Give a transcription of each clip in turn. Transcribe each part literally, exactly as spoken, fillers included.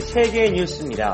세계 뉴스입니다.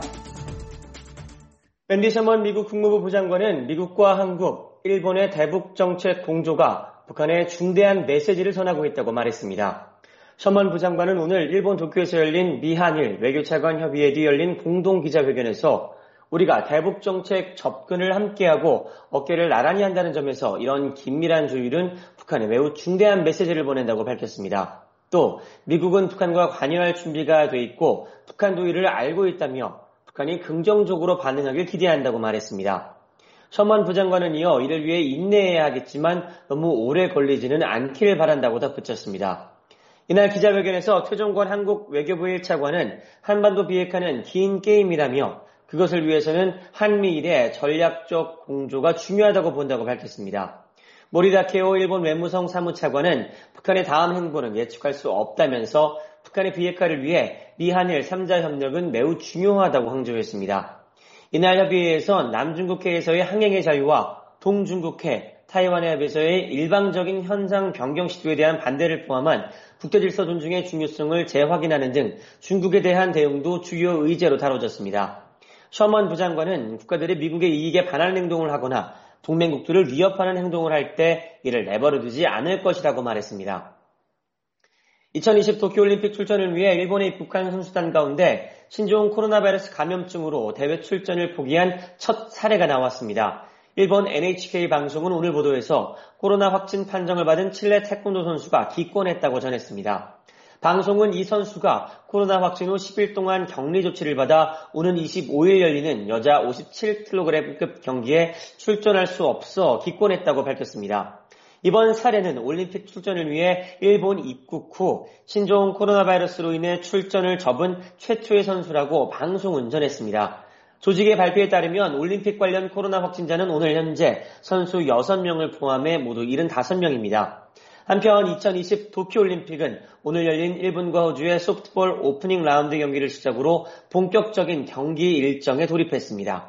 웬디 셔먼 미국 국무부 부장관은 미국과 한국, 일본의 대북 정책 공조가 북한에 중대한 메시지를 전하고 있다고 말했습니다. 셔먼 부장관은 오늘 일본 도쿄에서 열린 미한일 외교차관 협의회 뒤 열린 공동 기자회견에서 우리가 대북 정책 접근을 함께하고 어깨를 나란히 한다는 점에서 이런 긴밀한 조율은 북한에 매우 중대한 메시지를 보낸다고 밝혔습니다. 또 미국은 북한과 관여할 준비가 돼 있고 북한도 이를 알고 있다며 북한이 긍정적으로 반응하길 기대한다고 말했습니다. 셔먼 부장관은 이어 이를 위해 인내해야 하겠지만 너무 오래 걸리지는 않기를 바란다고 덧붙였습니다. 이날 기자회견에서 최종권 한국 외교부 일 차관은 한반도 비핵화는 긴 게임이라며 그것을 위해서는 한미일의 전략적 공조가 중요하다고 본다고 밝혔습니다. 모리다케오 일본 외무성 사무차관은 북한의 다음 행보는 예측할 수 없다면서 북한의 비핵화를 위해 미한일 삼 자 협력은 매우 중요하다고 강조했습니다. 이날 협의회에선 남중국해에서의 항행의 자유와 동중국해, 타이완 해협에서의 일방적인 현상 변경 시도에 대한 반대를 포함한 국제질서 존중의 중요성을 재확인하는 등 중국에 대한 대응도 주요 의제로 다뤄졌습니다. 셔먼 부장관은 국가들이 미국의 이익에 반하는 행동을 하거나 동맹국들을 위협하는 행동을 할 때 이를 내버려두지 않을 것이라고 말했습니다. 이천이십 도쿄올림픽 출전을 위해 일본에 입국한 선수단 가운데 신종 코로나 바이러스 감염증으로 대회 출전을 포기한 첫 사례가 나왔습니다. 일본 엔에이치케이 방송은 오늘 보도에서 코로나 확진 판정을 받은 칠레 태권도 선수가 기권했다고 전했습니다. 방송은 이 선수가 코로나 확진 후 십 일 동안 격리 조치를 받아 오는 이십오 일 열리는 여자 오십칠 킬로그램급 경기에 출전할 수 없어 기권했다고 밝혔습니다. 이번 사례는 올림픽 출전을 위해 일본 입국 후 신종 코로나 바이러스로 인해 출전을 접은 최초의 선수라고 방송은 전했습니다. 조직의 발표에 따르면 올림픽 관련 코로나 확진자는 오늘 현재 선수 여섯 명을 포함해 모두 칠십오 명입니다. 한편 이천이십 도쿄올림픽은 오늘 열린 일본과 호주의 소프트볼 오프닝 라운드 경기를 시작으로 본격적인 경기 일정에 돌입했습니다.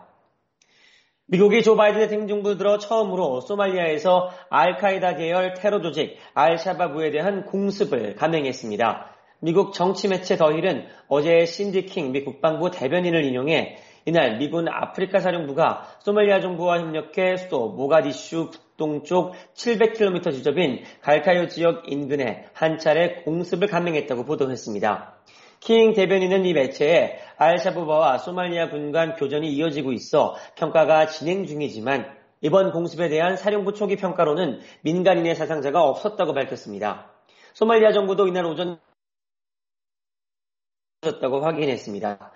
미국이 조 바이든 대통령 정부 들어 처음으로 소말리아에서 알카이다 계열 테러 조직 알샤바브에 대한 공습을 감행했습니다. 미국 정치 매체 더힐은 어제 신디 킹 미 국방부 대변인을 인용해 이날 미군 아프리카 사령부가 소말리아 정부와 협력해 수도 모가디슈 북동쪽 칠백 킬로미터 지점인 갈카요 지역 인근에 한 차례 공습을 감행했다고 보도했습니다. 킹 대변인은 이 매체에 알샤바브와 소말리아 군 간 교전이 이어지고 있어 평가가 진행 중이지만 이번 공습에 대한 사령부 초기 평가로는 민간인의 사상자가 없었다고 밝혔습니다. 소말리아 정부도 이날 오전 다고 확인했습니다.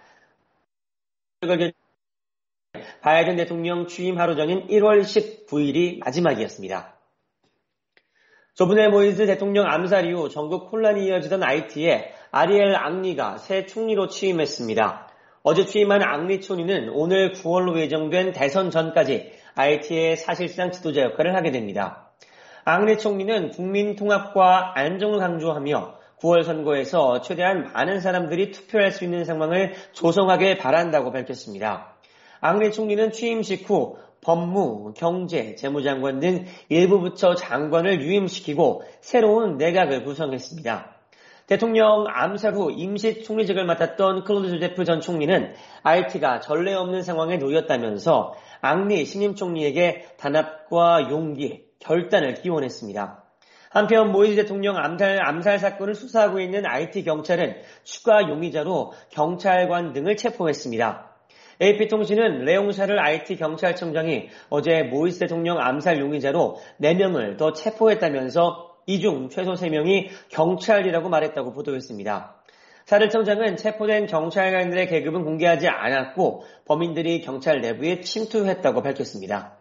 바이든 대통령 취임 하루 전인 일월 십구일이 마지막이었습니다. 저번에 모이즈 대통령 암살 이후 전국 혼란이 이어지던 아이티에 아리엘 앙리가 새 총리로 취임했습니다. 어제 취임한 앙리 총리는 오늘 구월로 예정된 대선 전까지 아이티의 사실상 지도자 역할을 하게 됩니다. 앙리 총리는 국민 통합과 안정을 강조하며 구월 선거에서 최대한 많은 사람들이 투표할 수 있는 상황을 조성하길 바란다고 밝혔습니다. 앙리 총리는 취임 직후 법무, 경제, 재무장관 등 일부 부처 장관을 유임시키고 새로운 내각을 구성했습니다. 대통령 암살 후 임시 총리직을 맡았던 클로드 조제프 전 총리는 아이티가 전례 없는 상황에 놓였다면서 앙리 신임 총리에게 단합과 용기, 결단을 기원했습니다. 한편 모이즈 대통령 암살, 암살 사건을 수사하고 있는 아이티 경찰은 추가 용의자로 경찰관 등을 체포했습니다. 에이피통신은 레옹샤를 아이티 경찰청장이 어제 모이즈 대통령 암살 용의자로 네 명을 더 체포했다면서 이 중 최소 세 명이 경찰이라고 말했다고 보도했습니다. 사르 청장은 체포된 경찰관들의 계급은 공개하지 않았고 범인들이 경찰 내부에 침투했다고 밝혔습니다.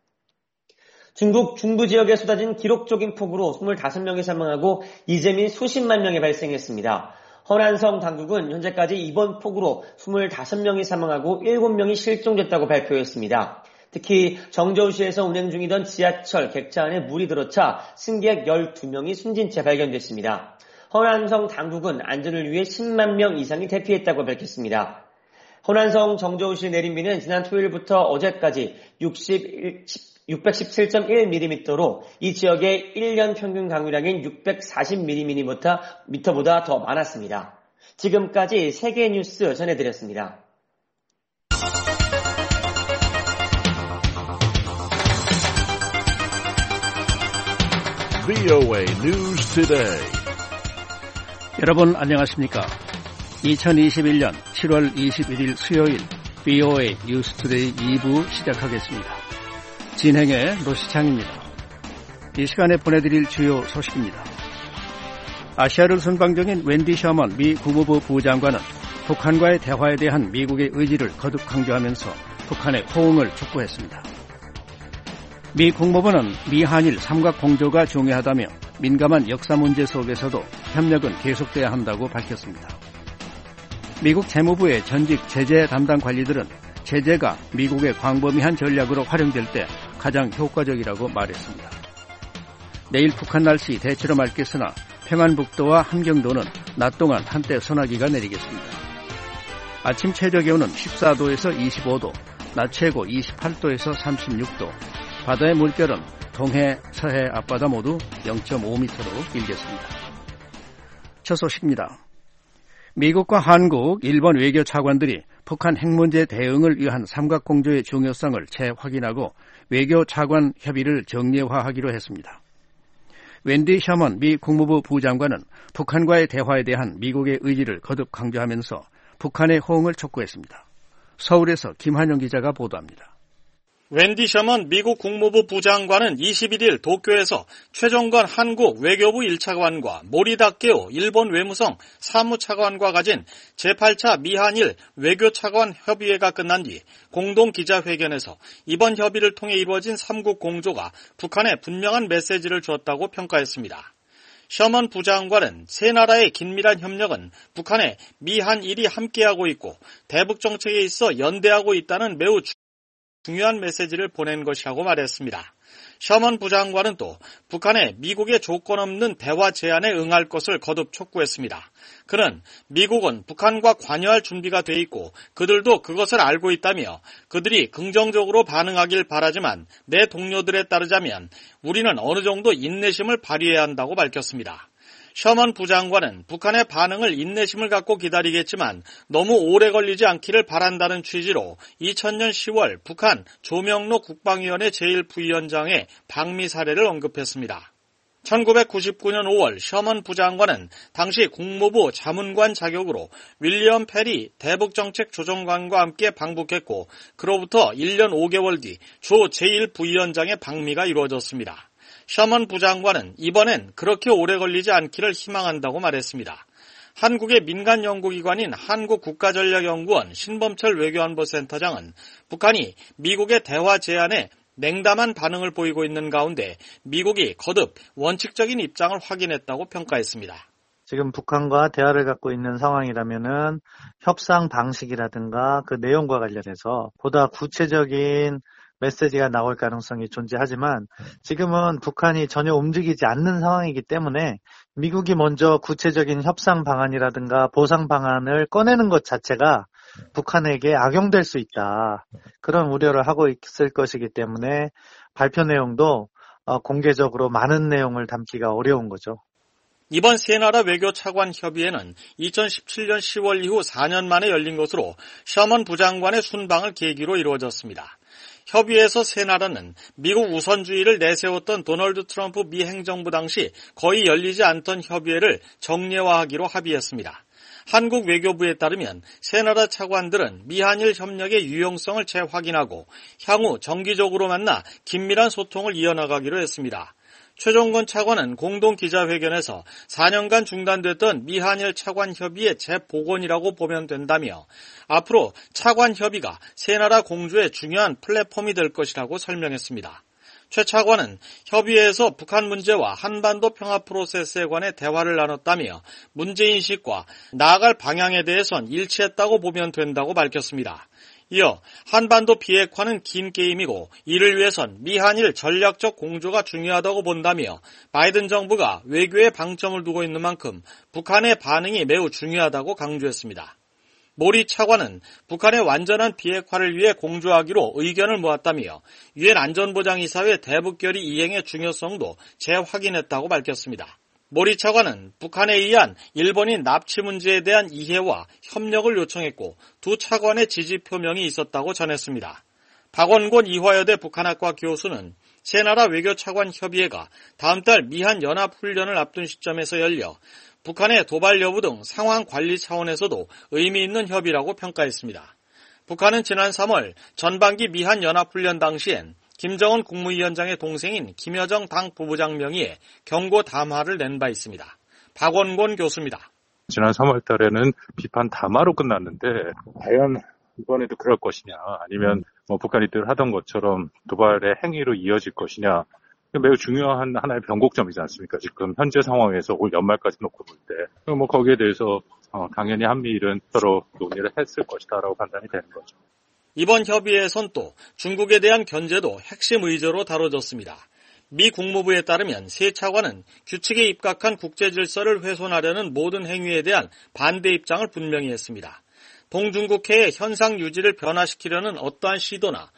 중국 중부 지역에 쏟아진 기록적인 폭우로 이십오 명이 사망하고 이재민 수십만 명이 발생했습니다. 허난성 당국은 현재까지 이번 폭우로 이십오 명이 사망하고 일곱 명이 실종됐다고 발표했습니다. 특히 정저우시에서 운행 중이던 지하철 객차 안에 물이 들어차 승객 열두 명이 숨진 채 발견됐습니다. 허난성 당국은 안전을 위해 십만 명 이상이 대피했다고 밝혔습니다. 허난성 정저우시 내린비는 지난 토요일부터 어제까지 육백십칠 점 일 밀리미터로 이 지역의 일 년 평균 강雨량인 육백사십 밀리미터보다 더 많았습니다. 지금까지 세계 뉴스 전해드렸습니다. 브이오에이 News Today. 여러분 안녕하십니까? 이천이십일년 칠월 이십일일 수요일 브이오에이 뉴스 투데이 이 부 시작하겠습니다. 진행의 노시창입니다. 이 시간에 보내드릴 주요 소식입니다. 아시아를 순방 중인 웬디 셔먼 미 국무부 부장관은 북한과의 대화에 대한 미국의 의지를 거듭 강조하면서 북한의 호응을 촉구했습니다. 미 국무부는 미한일 삼각 공조가 중요하다며 민감한 역사 문제 속에서도 협력은 계속돼야 한다고 밝혔습니다. 미국 재무부의 전직 제재 담당 관리들은 제재가 미국의 광범위한 전략으로 활용될 때 가장 효과적이라고 말했습니다. 내일 북한 날씨 대체로 맑겠으나 평안북도와 함경도는 낮 동안 한때 소나기가 내리겠습니다. 아침 최저 기온은 십사도에서 이십오도, 낮 최고 이십팔도에서 삼십육도, 바다의 물결은 동해, 서해 앞바다 모두 영 점 오 미터로 일겠습니다. 첫 소식입니다. 미국과 한국, 일본 외교 차관들이 북한 핵 문제 대응을 위한 삼각공조의 중요성을 재확인하고 외교 차관 협의를 정례화하기로 했습니다. 웬디 셔먼 미 국무부 부장관은 북한과의 대화에 대한 미국의 의지를 거듭 강조하면서 북한의 호응을 촉구했습니다. 서울에서 김한영 기자가 보도합니다. 웬디 셔먼 미국 국무부 부장관은 이십일일 도쿄에서 최종건 한국 외교부 일 차관과 모리 다케오 일본 외무성 사무차관과 가진 제팔차 미한일 외교차관 협의회가 끝난 뒤 공동 기자회견에서 이번 협의를 통해 이루어진 삼국 공조가 북한에 분명한 메시지를 주었다고 평가했습니다. 셔먼 부장관은 세 나라의 긴밀한 협력은 북한에 미한일이 함께하고 있고 대북 정책에 있어 연대하고 있다는 매우 중요한 메시지를 보낸 것이라고 말했습니다. 셔먼 부장관은 또 북한의 미국의 조건 없는 대화 제안에 응할 것을 거듭 촉구했습니다. 그는 미국은 북한과 관여할 준비가 돼 있고 그들도 그것을 알고 있다며 그들이 긍정적으로 반응하길 바라지만 내 동료들에 따르자면 우리는 어느 정도 인내심을 발휘해야 한다고 밝혔습니다. 셔먼 부장관은 북한의 반응을 인내심을 갖고 기다리겠지만 너무 오래 걸리지 않기를 바란다는 취지로 이천년 시월 북한 조명록 국방위원회 제일 부위원장의 방미 사례를 언급했습니다. 천구백구십구년 오월 셔먼 부장관은 당시 국무부 자문관 자격으로 윌리엄 페리 대북정책조정관과 함께 방북했고 그로부터 일 년 오 개월 뒤 조 제일 부위원장의 방미가 이루어졌습니다. 셔먼 부장관은 이번엔 그렇게 오래 걸리지 않기를 희망한다고 말했습니다. 한국의 민간 연구기관인 한국국가전략연구원 신범철 외교안보센터장은 북한이 미국의 대화 제안에 냉담한 반응을 보이고 있는 가운데 미국이 거듭 원칙적인 입장을 확인했다고 평가했습니다. 지금 북한과 대화를 갖고 있는 상황이라면은 협상 방식이라든가 그 내용과 관련해서 보다 구체적인 메시지가 나올 가능성이 존재하지만 지금은 북한이 전혀 움직이지 않는 상황이기 때문에 미국이 먼저 구체적인 협상 방안이라든가 보상 방안을 꺼내는 것 자체가 북한에게 악용될 수 있다. 그런 우려를 하고 있을 것이기 때문에 발표 내용도 공개적으로 많은 내용을 담기가 어려운 거죠. 이번 세 나라 외교 차관 협의회는 이천십칠년 시월 이후 사 년 만에 열린 것으로 셔먼 부장관의 순방을 계기로 이루어졌습니다. 협의에서 세 나라는 미국 우선주의를 내세웠던 도널드 트럼프 미 행정부 당시 거의 열리지 않던 협의회를 정례화하기로 합의했습니다. 한국 외교부에 따르면 세 나라 차관들은 미한일 협력의 유용성을 재확인하고 향후 정기적으로 만나 긴밀한 소통을 이어나가기로 했습니다. 최종건 차관은 공동 기자회견에서 사 년간 중단됐던 미한일 차관 협의의 재복원이라고 보면 된다며 앞으로 차관 협의가 세 나라 공조의 중요한 플랫폼이 될 것이라고 설명했습니다. 최 차관은 협의회에서 북한 문제와 한반도 평화 프로세스에 관해 대화를 나눴다며 문제인식과 나아갈 방향에 대해선 일치했다고 보면 된다고 밝혔습니다. 이어 한반도 비핵화는 긴 게임이고 이를 위해선 미한일 전략적 공조가 중요하다고 본다며 바이든 정부가 외교에 방점을 두고 있는 만큼 북한의 반응이 매우 중요하다고 강조했습니다. 모리 차관은 북한의 완전한 비핵화를 위해 공조하기로 의견을 모았다며 유엔 안전보장이사회 대북결의 이행의 중요성도 재확인했다고 밝혔습니다. 모리 차관은 북한에 의한 일본인 납치 문제에 대한 이해와 협력을 요청했고 두 차관의 지지 표명이 있었다고 전했습니다. 박원곤 이화여대 북한학과 교수는 세 나라 외교차관 협의회가 다음 달 미한 연합훈련을 앞둔 시점에서 열려 북한의 도발 여부 등 상황 관리 차원에서도 의미 있는 협의라고 평가했습니다. 북한은 지난 삼월 전반기 미한 연합훈련 당시엔 김정은 국무위원장의 동생인 김여정 당 부부장 명의의 경고 담화를 낸 바 있습니다. 박원곤 교수입니다. 지난 삼월 달에는 비판 담화로 끝났는데 과연 이번에도 그럴 것이냐 아니면 뭐 북한이 늘 하던 것처럼 도발의 행위로 이어질 것이냐 매우 중요한 하나의 변곡점이지 않습니까? 지금 현재 상황에서 올 연말까지 놓고 볼 때 뭐 거기에 대해서 어, 당연히 한미일은 서로 논의를 했을 것이다라고 판단이 되는 거죠. 이번 협의에선 또 중국에 대한 견제도 핵심 의제로 다뤄졌습니다. 미 국무부에 따르면 세 차관은 규칙에 입각한 국제 질서를 훼손하려는 모든 행위에 대한 반대 입장을 분명히 했습니다. 동중국해의 현상 유지를 변화시키려는 어떠한 시도나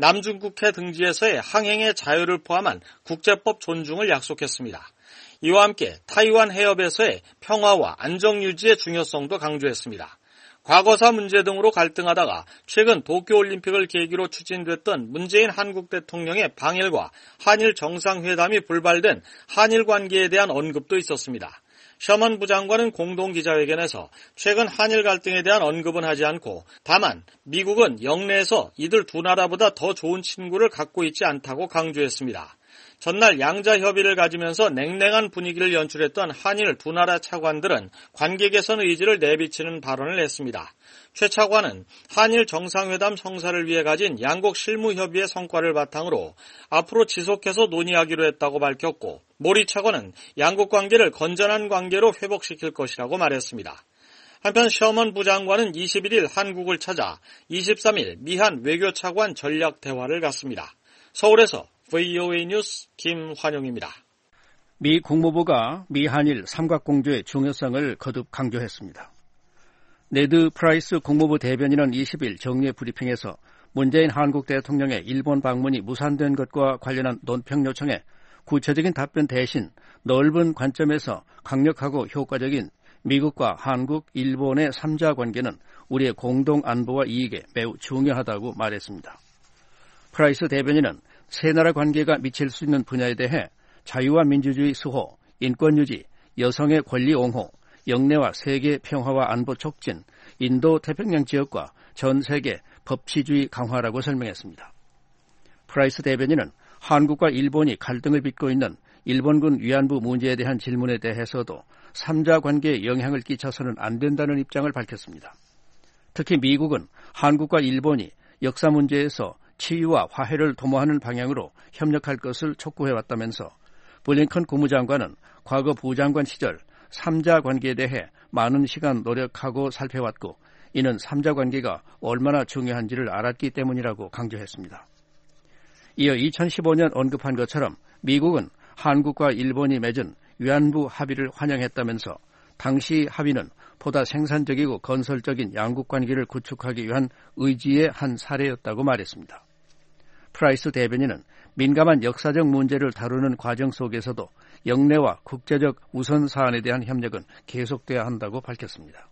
남중국해 등지에서의 항행의 자유를 포함한 국제법 존중을 약속했습니다. 이와 함께 타이완 해협에서의 평화와 안정 유지의 중요성도 강조했습니다. 과거사 문제 등으로 갈등하다가 최근 도쿄올림픽을 계기로 추진됐던 문재인 한국 대통령의 방일과 한일 정상회담이 불발된 한일 관계에 대한 언급도 있었습니다. 셔먼 부장관은 공동기자회견에서 최근 한일 갈등에 대한 언급은 하지 않고 다만 미국은 영내에서 이들 두 나라보다 더 좋은 친구를 갖고 있지 않다고 강조했습니다. 전날 양자 협의를 가지면서 냉랭한 분위기를 연출했던 한일 두 나라 차관들은 관계 개선 의지를 내비치는 발언을 했습니다. 최 차관은 한일 정상회담 성사를 위해 가진 양국 실무협의의 성과를 바탕으로 앞으로 지속해서 논의하기로 했다고 밝혔고 모리 차관은 양국 관계를 건전한 관계로 회복시킬 것이라고 말했습니다. 한편 셔먼 부장관은 이십일 일 한국을 찾아 이십삼 일 미한 외교차관 전략 대화를 갖습니다. 서울에서 브이오에이 뉴스 김환용입니다. 미 국무부가 미한일 삼각공조의 중요성을 거듭 강조했습니다. 네드 프라이스 국무부 대변인은 이십 일 정례 브리핑에서 문재인 한국 대통령의 일본 방문이 무산된 것과 관련한 논평 요청에 구체적인 답변 대신 넓은 관점에서 강력하고 효과적인 미국과 한국, 일본의 삼자 관계는 우리의 공동 안보와 이익에 매우 중요하다고 말했습니다. 프라이스 대변인은 세 나라 관계가 미칠 수 있는 분야에 대해 자유와 민주주의 수호, 인권 유지, 여성의 권리 옹호, 영내와 세계 평화와 안보 촉진, 인도 태평양 지역과 전 세계 법치주의 강화라고 설명했습니다. 프라이스 대변인은 한국과 일본이 갈등을 빚고 있는 일본군 위안부 문제에 대한 질문에 대해서도 삼자 관계에 영향을 끼쳐서는 안 된다는 입장을 밝혔습니다. 특히 미국은 한국과 일본이 역사 문제에서 치유와 화해를 도모하는 방향으로 협력할 것을 촉구해왔다면서 블링컨 국무장관은 과거 부장관 시절 삼자 관계에 대해 많은 시간 노력하고 살펴왔고 이는 삼자 관계가 얼마나 중요한지를 알았기 때문이라고 강조했습니다. 이어 이천십오 년 언급한 것처럼 미국은 한국과 일본이 맺은 위안부 합의를 환영했다면서 당시 합의는 보다 생산적이고 건설적인 양국 관계를 구축하기 위한 의지의 한 사례였다고 말했습니다. 프라이스 대변인은 민감한 역사적 문제를 다루는 과정 속에서도 영내와 국제적 우선 사안에 대한 협력은 계속돼야 한다고 밝혔습니다.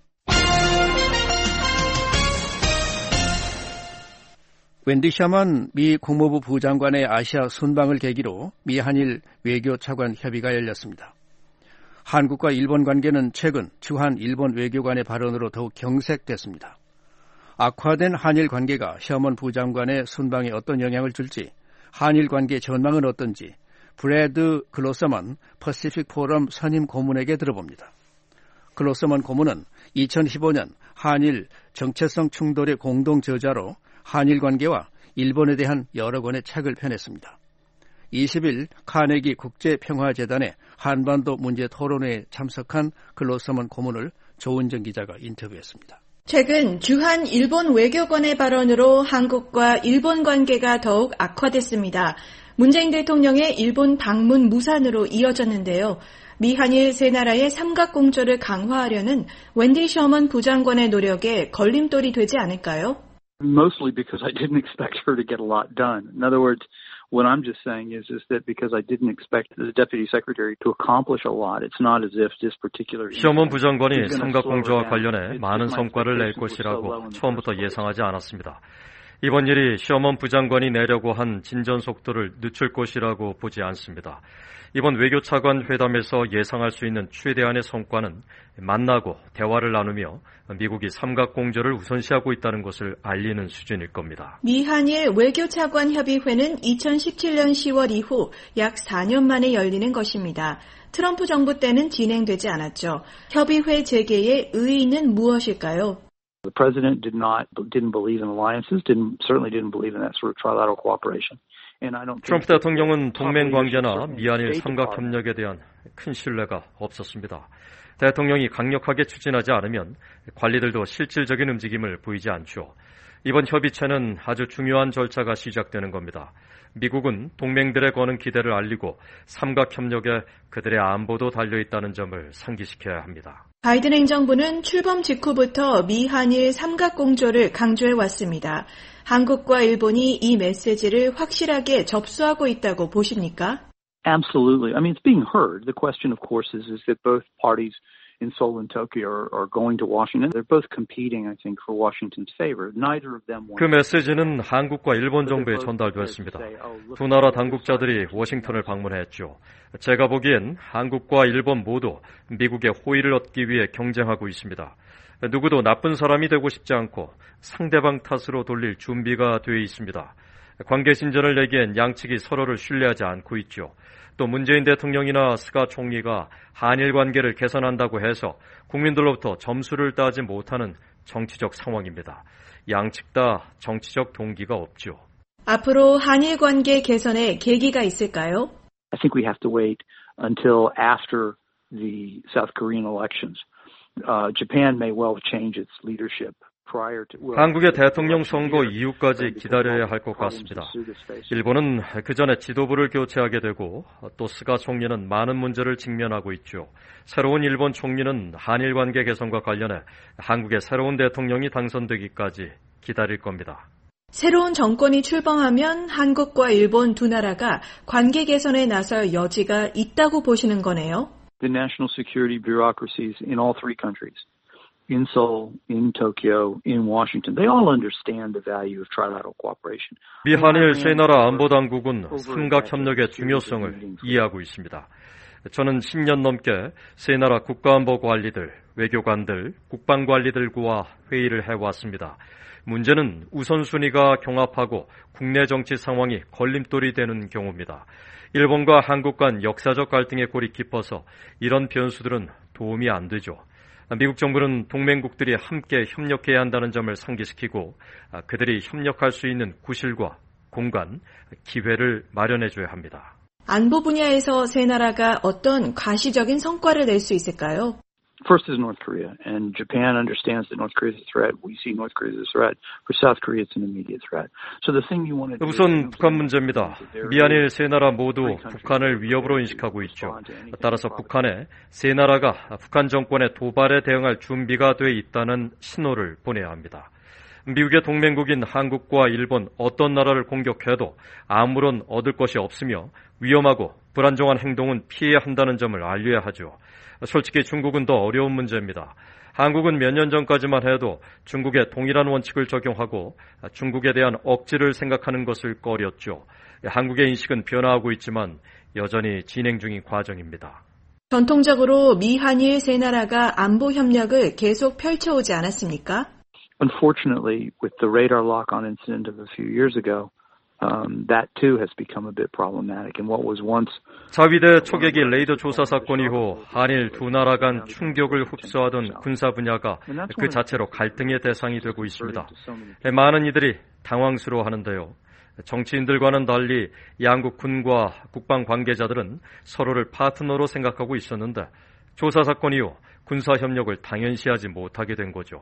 웬디 셔먼 미 국무부 부장관의 아시아 순방을 계기로 미한일 외교차관 협의가 열렸습니다. 한국과 일본 관계는 최근 주한 일본 외교관의 발언으로 더욱 경색됐습니다. 악화된 한일 관계가 셔먼 부장관의 순방에 어떤 영향을 줄지, 한일 관계 전망은 어떤지 브래드 글로서먼 퍼시픽 포럼 선임 고문에게 들어봅니다. 글로서먼 고문은 이천십오 년 한일 정체성 충돌의 공동 저자로 한일 관계와 일본에 대한 여러 권의 책을 펴냈습니다. 이십 일 카네기 국제평화재단의 한반도 문제 토론회에 참석한 글로서먼 고문을 조은정 기자가 인터뷰했습니다. 최근 주한 일본 외교관의 발언으로 한국과 일본 관계가 더욱 악화됐습니다. 문재인 대통령의 일본 방문 무산으로 이어졌는데요. 미한일 세 나라의 삼각공조를 강화하려는 웬디 셔먼 부장관의 노력에 걸림돌이 되지 않을까요? Mostly because I didn't expect her to get a lot done. In other words, What I'm just saying is, is that because I didn't expect the Deputy Secretary to accomplish a lot, it's not as if this particular. 시험원 부장관이 삼각공조와 관련해 많은 성과를 낼 것이라고 처음부터 예상하지 않았습니다. 이번 일이 시험원 부장관이 내려고 한 진전 속도를 늦출 것이라고 보지 않습니다. 이번 외교차관 회담에서 예상할 수 있는 최대한의 성과는 만나고 대화를 나누며 미국이 삼각공조를 우선시하고 있다는 것을 알리는 수준일 겁니다. 미한일 외교차관 협의회는 이천십칠 년 시월 이후 약 사 년 만에 열리는 것입니다. 트럼프 정부 때는 진행되지 않았죠. 협의회 재개의 의의는 무엇일까요? The president did not didn't believe in alliances, didn't certainly didn't believe in that sort of trilateral cooperation. 트럼프 대통령은 동맹 관계나 미한일 삼각 협력에 대한 큰 신뢰가 없었습니다. 대통령이 강력하게 추진하지 않으면 관리들도 실질적인 움직임을 보이지 않죠. 이번 협의체는 아주 중요한 절차가 시작되는 겁니다. 미국은 동맹들에 거는 기대를 알리고 삼각 협력에 그들의 안보도 달려있다는 점을 상기시켜야 합니다. 바이든 행정부는 출범 직후부터 미한일 삼각공조를 강조해왔습니다. 한국과 일본이 이 메시지를 확실하게 접수하고 있다고 보십니까? Absolutely. I mean, it's being heard. The question, of course, is, is that both parties in Seoul and Tokyo are, are going to Washington. They're both competing, I think, for Washington's favor. Neither of them want. 그 메시지는 한국과 일본 정부에 전달됐습니다. 두 나라 당국자들이 워싱턴을 방문했죠. 제가 보기엔 한국과 일본 모두 미국의 호의를 얻기 위해 경쟁하고 있습니다. 누구도 나쁜 사람이 되고 싶지 않고 상대방 탓으로 돌릴 준비가 되어 있습니다. 관계 진전을 내기엔 양측이 서로를 신뢰하지 않고 있죠. 또 문재인 대통령이나 스가 총리가 한일 관계를 개선한다고 해서 국민들로부터 점수를 따지 못하는 정치적 상황입니다. 양측 다 정치적 동기가 없죠. 앞으로 한일 관계 개선에 계기가 있을까요? I think we have to wait until after the South Korean elections. Uh, Japan may well change its leadership. 한국의 대통령 선거 이후까지 기다려야 할 것 같습니다. 일본은 그 전에 지도부를 교체하게 되고 또 스가 총리는 많은 문제를 직면하고 있죠. 새로운 일본 총리는 한일 관계 개선과 관련해 한국의 새로운 대통령이 당선되기까지 기다릴 겁니다. 새로운 정권이 출범하면 한국과 일본 두 나라가 관계 개선에 나설 여지가 있다고 보시는 거네요. The national security bureaucracies in all three countries. In Seoul, in Tokyo, in Washington, they all understand the value of trilateral cooperation. 미한일 세 나라 안보 당국은 삼각 협력의 중요성을 이해하고 있습니다. 저는 십 년 넘게 세 나라 국가안보 관리들, 외교관들, 국방관리들과 회의를 해왔습니다. 문제는 우선순위가 경합하고 국내 정치 상황이 걸림돌이 되는 경우입니다. 일본과 한국 간 역사적 갈등의 골이 깊어서 이런 변수들은 도움이 안 되죠. 미국 정부는 동맹국들이 함께 협력해야 한다는 점을 상기시키고 그들이 협력할 수 있는 구실과 공간, 기회를 마련해줘야 합니다. 안보 분야에서 세 나라가 어떤 가시적인 성과를 낼 수 있을까요? First is North Korea, and Japan understands that North Korea is a threat. We see North Korea as a threat. For South Korea, it's an immediate threat. So the thing you want to do. 우선 북한 문제입니다. 미한일 세 나라 모두 북한을 위협으로 인식하고 있죠. 따라서 북한에 세 나라가 북한 정권의 도발에 대응할 준비가 돼 있다는 신호를 보내야 합니다. 미국의 동맹국인 한국과 일본 어떤 나라를 공격해도 아무런 얻을 것이 없으며 위험하고 불안정한 행동은 피해야 한다는 점을 알려야 하죠. 솔직히 중국은 더 어려운 문제입니다. 한국은 몇 년 전까지만 해도 중국의 동일한 원칙을 적용하고 중국에 대한 억지를 생각하는 것을 꺼렸죠. 한국의 인식은 변화하고 있지만 여전히 진행 중인 과정입니다. 전통적으로 미한일 세 나라가 안보 협력을 계속 펼쳐오지 않았습니까? Unfortunately, with the radar lock-on incident of a few years ago, Um, that too has become a bit problematic. And what was once 자위대 초계기 레이더 조사 사건 이후 한일 두 나라 간 충격을 흡수하던 군사 분야가 그 자체로 갈등의 대상이 되고 있습니다. 많은 이들이 당황스러워하는데요. 정치인들과는 달리 양국 군과 국방 관계자들은 서로를 파트너로 생각하고 있었는데 조사 사건 이후 군사 협력을 당연시하지 못하게 된 거죠.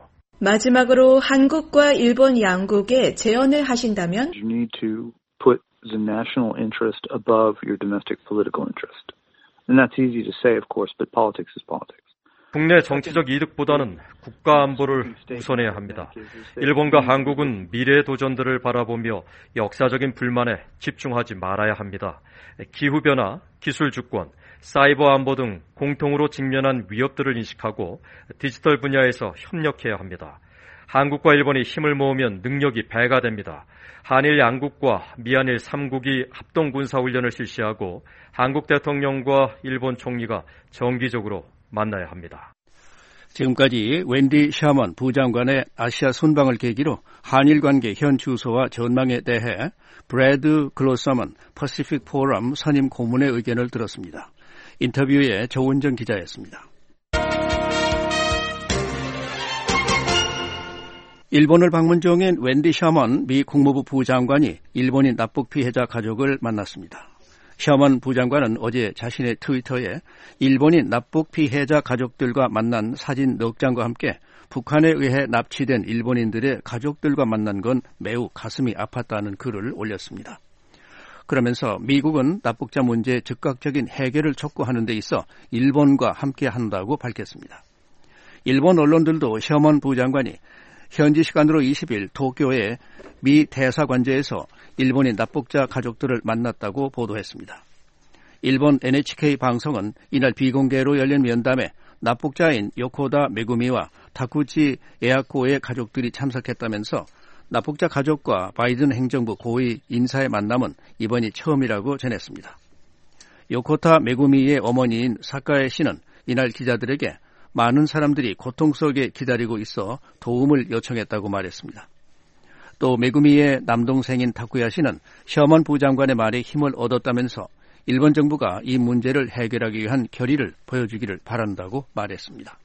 마지막으로 한국과 일본 양국에 제언을 하신다면? You need to put the national interest above your domestic political interest. And that's easy to say, of course, but politics is politics. 국내 정치적 이득보다는 국가 안보를 우선해야 합니다. 일본과 한국은 미래의 도전들을 바라보며 역사적인 불만에 집중하지 말아야 합니다. 기후변화, 기술 주권, 사이버 안보 등 공통으로 직면한 위협들을 인식하고 디지털 분야에서 협력해야 합니다. 한국과 일본이 힘을 모으면 능력이 배가 됩니다. 한일 양국과 미한일 삼국이 합동 군사훈련을 실시하고 한국 대통령과 일본 총리가 정기적으로 만나야 합니다. 지금까지 웬디 샤먼 부장관의 아시아 순방을 계기로 한일 관계 현 주소와 전망에 대해 브래드 글로서먼 퍼시픽 포럼 선임 고문의 의견을 들었습니다. 인터뷰에 조은정 기자였습니다. 일본을 방문 중인 웬디 샤먼 미 국무부 부장관이 일본인 납북 피해자 가족을 만났습니다. 샤먼 부장관은 어제 자신의 트위터에 일본인 납북 피해자 가족들과 만난 사진 넉 장과 함께 북한에 의해 납치된 일본인들의 가족들과 만난 건 매우 가슴이 아팠다는 글을 올렸습니다. 그러면서 미국은 납북자 문제 즉각적인 해결을 촉구하는 데 있어 일본과 함께 한다고 밝혔습니다. 일본 언론들도 샤먼 부장관이 현지 시간으로 이십 일 도쿄의 미 대사관제에서 일본인 납북자 가족들을 만났다고 보도했습니다. 일본 엔에이치케이 방송은 이날 비공개로 열린 면담에 납북자인 요코다 메구미와 타쿠치 에아코의 가족들이 참석했다면서 납북자 가족과 바이든 행정부 고위 인사의 만남은 이번이 처음이라고 전했습니다. 요코타 메구미의 어머니인 사카에 씨는 이날 기자들에게 많은 사람들이 고통 속에 기다리고 있어 도움을 요청했다고 말했습니다. 또 메구미의 남동생인 타쿠야 씨는 샤먼 부장관의 말에 힘을 얻었다면서 일본 정부가 이 문제를 해결하기 위한 결의를 보여주기를 바란다고 말했습니다.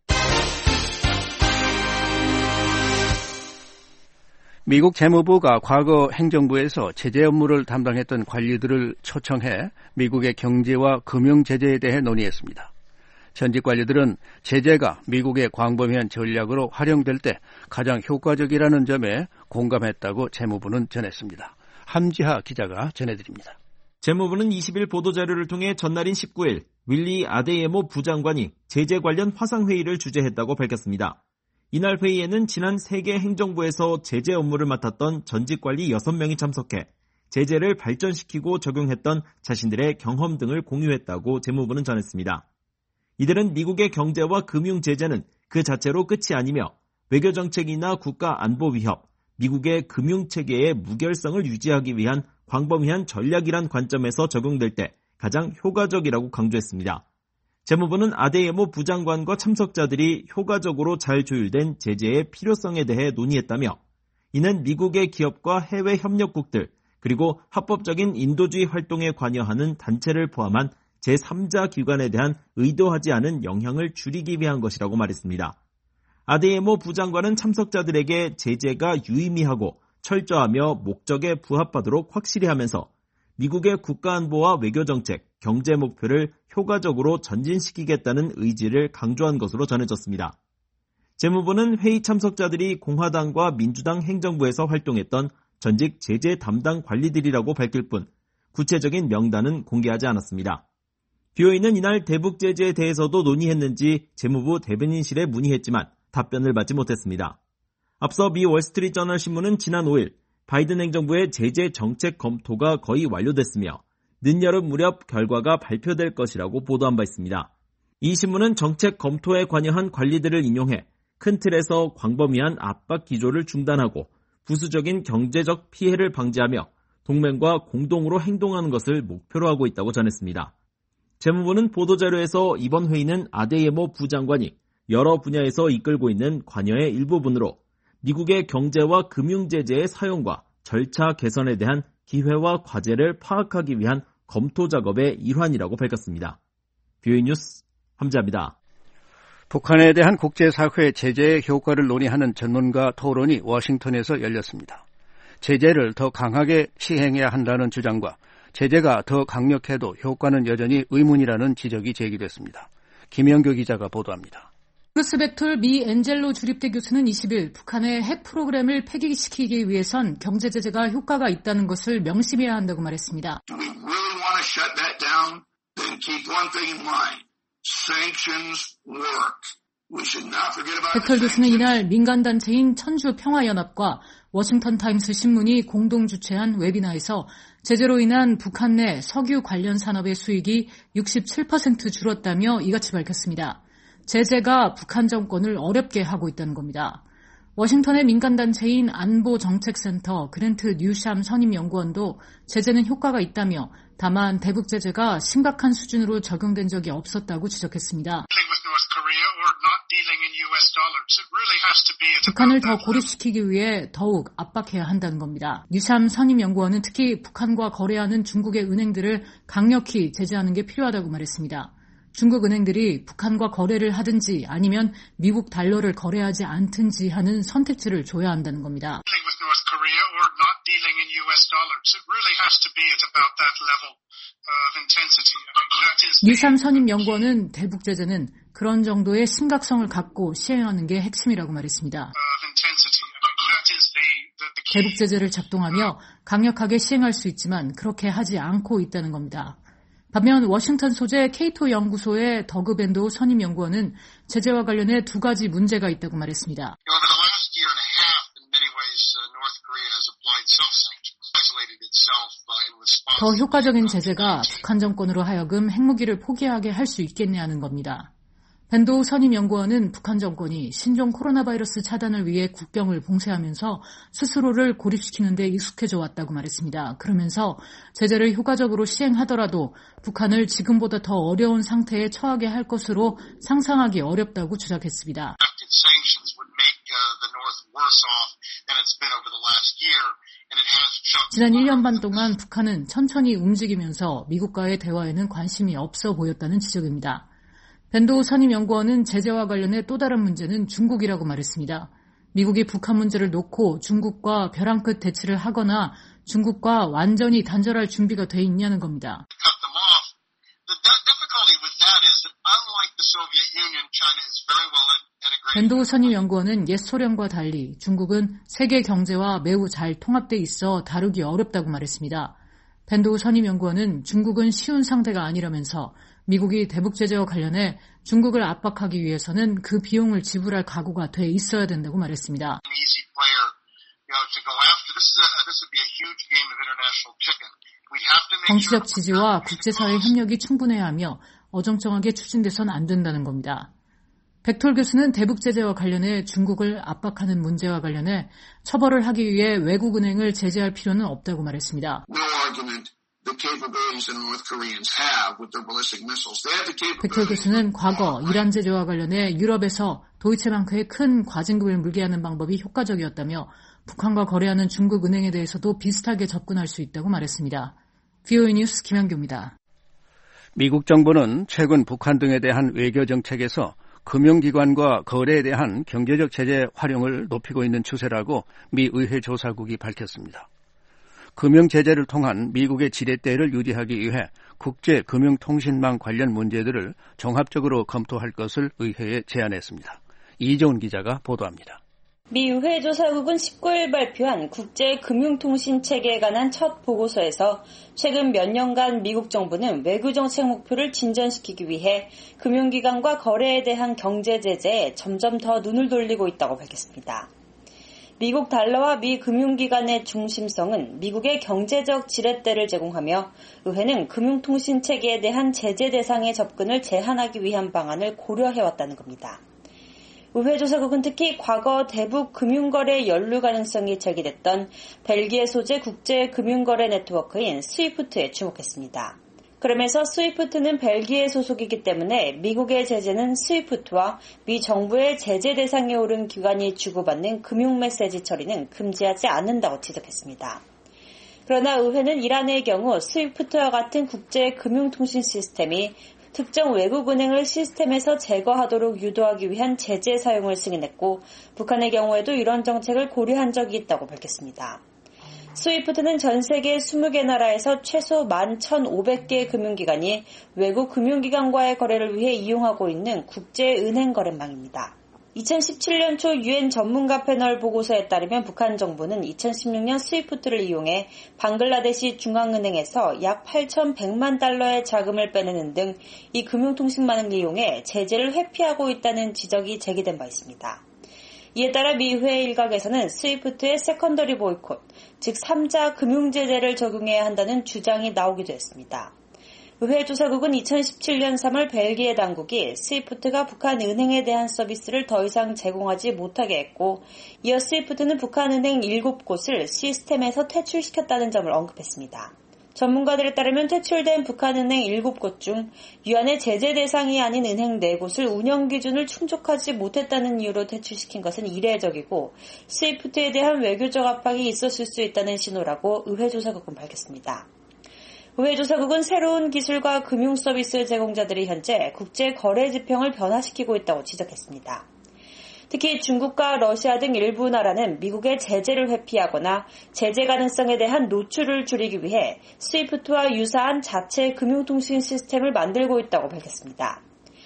미국 재무부가 과거 행정부에서 제재 업무를 담당했던 관리들을 초청해 미국의 경제와 금융 제재에 대해 논의했습니다. 전직 관리들은 제재가 미국의 광범위한 전략으로 활용될 때 가장 효과적이라는 점에 공감했다고 재무부는 전했습니다. 함지하 기자가 전해드립니다. 재무부는 이십 일 보도자료를 통해 전날인 십구 일 윌리 아데예모 부장관이 제재 관련 화상회의를 주재했다고 밝혔습니다. 이날 회의에는 지난 세계 행정부에서 제재 업무를 맡았던 전직 관리 여섯 명이 참석해 제재를 발전시키고 적용했던 자신들의 경험 등을 공유했다고 재무부는 전했습니다. 이들은 미국의 경제와 금융 제재는 그 자체로 끝이 아니며 외교정책이나 국가 안보 위협, 미국의 금융체계의 무결성을 유지하기 위한 광범위한 전략이란 관점에서 적용될 때 가장 효과적이라고 강조했습니다. 재무부는 아데예모 부장관과 참석자들이 효과적으로 잘 조율된 제재의 필요성에 대해 논의했다며 이는 미국의 기업과 해외 협력국들 그리고 합법적인 인도주의 활동에 관여하는 단체를 포함한 제삼자 기관에 대한 의도하지 않은 영향을 줄이기 위한 것이라고 말했습니다. 아데예모 부장관은 참석자들에게 제재가 유의미하고 철저하며 목적에 부합하도록 확실히 하면서 미국의 국가안보와 외교정책, 경제 목표를 효과적으로 전진시키겠다는 의지를 강조한 것으로 전해졌습니다. 재무부는 회의 참석자들이 공화당과 민주당 행정부에서 활동했던 전직 제재 담당 관리들이라고 밝힐 뿐 구체적인 명단은 공개하지 않았습니다. 비오이는 이날 대북 제재에 대해서도 논의했는지 재무부 대변인실에 문의했지만 답변을 받지 못했습니다. 앞서 미 월스트리트저널 신문은 지난 오 일 바이든 행정부의 제재 정책 검토가 거의 완료됐으며 늦여름 무렵 결과가 발표될 것이라고 보도한 바 있습니다. 이 신문은 정책 검토에 관여한 관리들을 인용해 큰 틀에서 광범위한 압박 기조를 중단하고 부수적인 경제적 피해를 방지하며 동맹과 공동으로 행동하는 것을 목표로 하고 있다고 전했습니다. 재무부는 보도자료에서 이번 회의는 아데예모 부장관이 여러 분야에서 이끌고 있는 관여의 일부분으로 미국의 경제와 금융 제재의 사용과 절차 개선에 대한 기회와 과제를 파악하기 위한 검토 작업의 일환이라고 밝혔습니다. 비오이 뉴스 함지아입니다. 북한에 대한 국제사회 제재의 효과를 논의하는 전문가 토론이 워싱턴에서 열렸습니다. 제재를 더 강하게 시행해야 한다는 주장과 제재가 더 강력해도 효과는 여전히 의문이라는 지적이 제기됐습니다. 김영교 기자가 보도합니다. 브루스 벡톨 미 엔젤로 주립대 교수는 이십 일 북한의 핵 프로그램을 폐기시키기 위해선 경제 제재가 효과가 있다는 것을 명심해야 한다고 말했습니다. 벡터 교수는 이날 민간단체인 천주평화연합과 워싱턴타임스 신문이 공동 주최한 웨비나에서 제재로 인한 북한 내 석유 관련 산업의 수익이 육십칠 퍼센트 줄었다며 이같이 밝혔습니다. 제재가 북한 정권을 어렵게 하고 있다는 겁니다. 워싱턴의 민간단체인 안보정책센터 그랜트 뉴샴 선임연구원도 제재는 효과가 있다며 다만 대북 제재가 심각한 수준으로 적용된 적이 없었다고 지적했습니다. 북한을 더 고립시키기 위해 더욱 압박해야 한다는 겁니다. 뉴샴 선임연구원은 특히 북한과 거래하는 중국의 은행들을 강력히 제재하는 게 필요하다고 말했습니다. 중국 은행들이 북한과 거래를 하든지 아니면 미국 달러를 거래하지 않든지 하는 선택지를 줘야 한다는 겁니다. 뉴샴 선임연구원은 대북 제재는 그런 정도의 심각성을 갖고 시행하는 게 핵심이라고 말했습니다. 대북 제재를 작동하며 강력하게 시행할 수 있지만 그렇게 하지 않고 있다는 겁니다. 반면 워싱턴 소재 케이토 연구소의 더그 밴도 선임연구원은 제재와 관련해 두 가지 문제가 있다고 말했습니다. 더 효과적인 제재가 북한 정권으로 하여금 핵무기를 포기하게 할 수 있겠냐는 겁니다. 밴도 선임연구원은 북한 정권이 신종 코로나 바이러스 차단을 위해 국경을 봉쇄하면서 스스로를 고립시키는 데 익숙해져 왔다고 말했습니다. 그러면서 제재를 효과적으로 시행하더라도 북한을 지금보다 더 어려운 상태에 처하게 할 것으로 상상하기 어렵다고 주장했습니다. 지난 일 년 반 동안 북한은 천천히 움직이면서 미국과의 대화에는 관심이 없어 보였다는 지적입니다. 밴도 선임연구원은 제재와 관련해 또 다른 문제는 중국이라고 말했습니다. 미국이 북한 문제를 놓고 중국과 벼랑 끝 대치를 하거나 중국과 완전히 단절할 준비가 돼 있냐는 겁니다. 밴도 선임연구원은 옛 소련과 달리 중국은 세계 경제와 매우 잘 통합돼 있어 다루기 어렵다고 말했습니다. 밴도 선임연구원은 중국은 쉬운 상대가 아니라면서 미국이 대북 제재와 관련해 중국을 압박하기 위해서는 그 비용을 지불할 각오가 돼 있어야 된다고 말했습니다. 정치적 지지와 국제사회 협력이 충분해야 하며 어정쩡하게 추진돼선 안 된다는 겁니다. 백톨 교수는 대북 제재와 관련해 중국을 압박하는 문제와 관련해 처벌을 하기 위해 외국은행을 제재할 필요는 없다고 말했습니다. 백톨 교수는 과거 이란 제재와 관련해 유럽에서 도이체방크에 큰 과징금을 물게 하는 방법이 효과적이었다며 북한과 거래하는 중국 은행에 대해서도 비슷하게 접근할 수 있다고 말했습니다. 브이오에이 뉴스 김현규입니다. 미국 정부는 최근 북한 등에 대한 외교 정책에서 금융기관과 거래에 대한 경제적 제재 활용을 높이고 있는 추세라고 미 의회 조사국이 밝혔습니다. 금융 제재를 통한 미국의 지렛대를 유지하기 위해 국제금융통신망 관련 문제들을 종합적으로 검토할 것을 의회에 제안했습니다. 이재훈 기자가 보도합니다. 미 의회 조사국은 십구 일 발표한 국제금융통신체계에 관한 첫 보고서에서 최근 몇 년간 미국 정부는 외교정책 목표를 진전시키기 위해 금융기관과 거래에 대한 경제 제재에 점점 더 눈을 돌리고 있다고 밝혔습니다. 미국 달러와 미 금융기관의 중심성은 미국의 경제적 지렛대를 제공하며 의회는 금융통신체계에 대한 제재 대상의 접근을 제한하기 위한 방안을 고려해왔다는 겁니다. 의회 조사국은 특히 과거 대북 금융거래 연루 가능성이 제기됐던 벨기에 소재 국제금융거래 네트워크인 스위프트에 주목했습니다. 그러면서 스위프트는 벨기에 소속이기 때문에 미국의 제재는 스위프트와 미 정부의 제재 대상에 오른 기관이 주고받는 금융 메시지 처리는 금지하지 않는다고 지적했습니다. 그러나 의회는 이란의 경우 스위프트와 같은 국제 금융통신 시스템이 특정 외국은행을 시스템에서 제거하도록 유도하기 위한 제재 사용을 승인했고 북한의 경우에도 이런 정책을 고려한 적이 있다고 밝혔습니다. 스위프트는 전 세계 스무 개 나라에서 최소 만 천오백 개의 금융기관이 외국 금융기관과의 거래를 위해 이용하고 있는 국제은행 거래망입니다. 이천십칠 년 초 유엔 전문가 패널 보고서에 따르면 북한 정부는 이천십육 년 스위프트를 이용해 방글라데시 중앙은행에서 약 팔천백만 달러의 자금을 빼내는 등 이 금융통신망을 이용해 제재를 회피하고 있다는 지적이 제기된 바 있습니다. 이에 따라 미 의회 일각에서는 스위프트의 세컨더리 보이콧, 즉 삼자 금융제재를 적용해야 한다는 주장이 나오기도 했습니다. 의회 조사국은 이천십칠 년 삼월 벨기에 당국이 스위프트가 북한 은행에 대한 서비스를 더 이상 제공하지 못하게 했고, 이어 스위프트는 북한 은행 일곱 곳을 시스템에서 퇴출시켰다는 점을 언급했습니다. 전문가들에 따르면 퇴출된 북한은행 일곱 곳 중 유엔의 제재 대상이 아닌 은행 네 곳을 운영 기준을 충족하지 못했다는 이유로 퇴출시킨 것은 이례적이고 스위프트에 대한 외교적 압박이 있었을 수 있다는 신호라고 의회 조사국은 밝혔습니다. 의회 조사국은 새로운 기술과 금융 서비스 제공자들이 현재 국제 거래 지평을 변화시키고 있다고 지적했습니다. 특히 중국과 러시아 등 일부 나라는 미국의 제재를 회피하거나 제재 가능성에 대한 노출을 줄이기 위해 스위프트와 유사한 자체 금융통신 시스템을 만들고 있다고 밝혔습니다.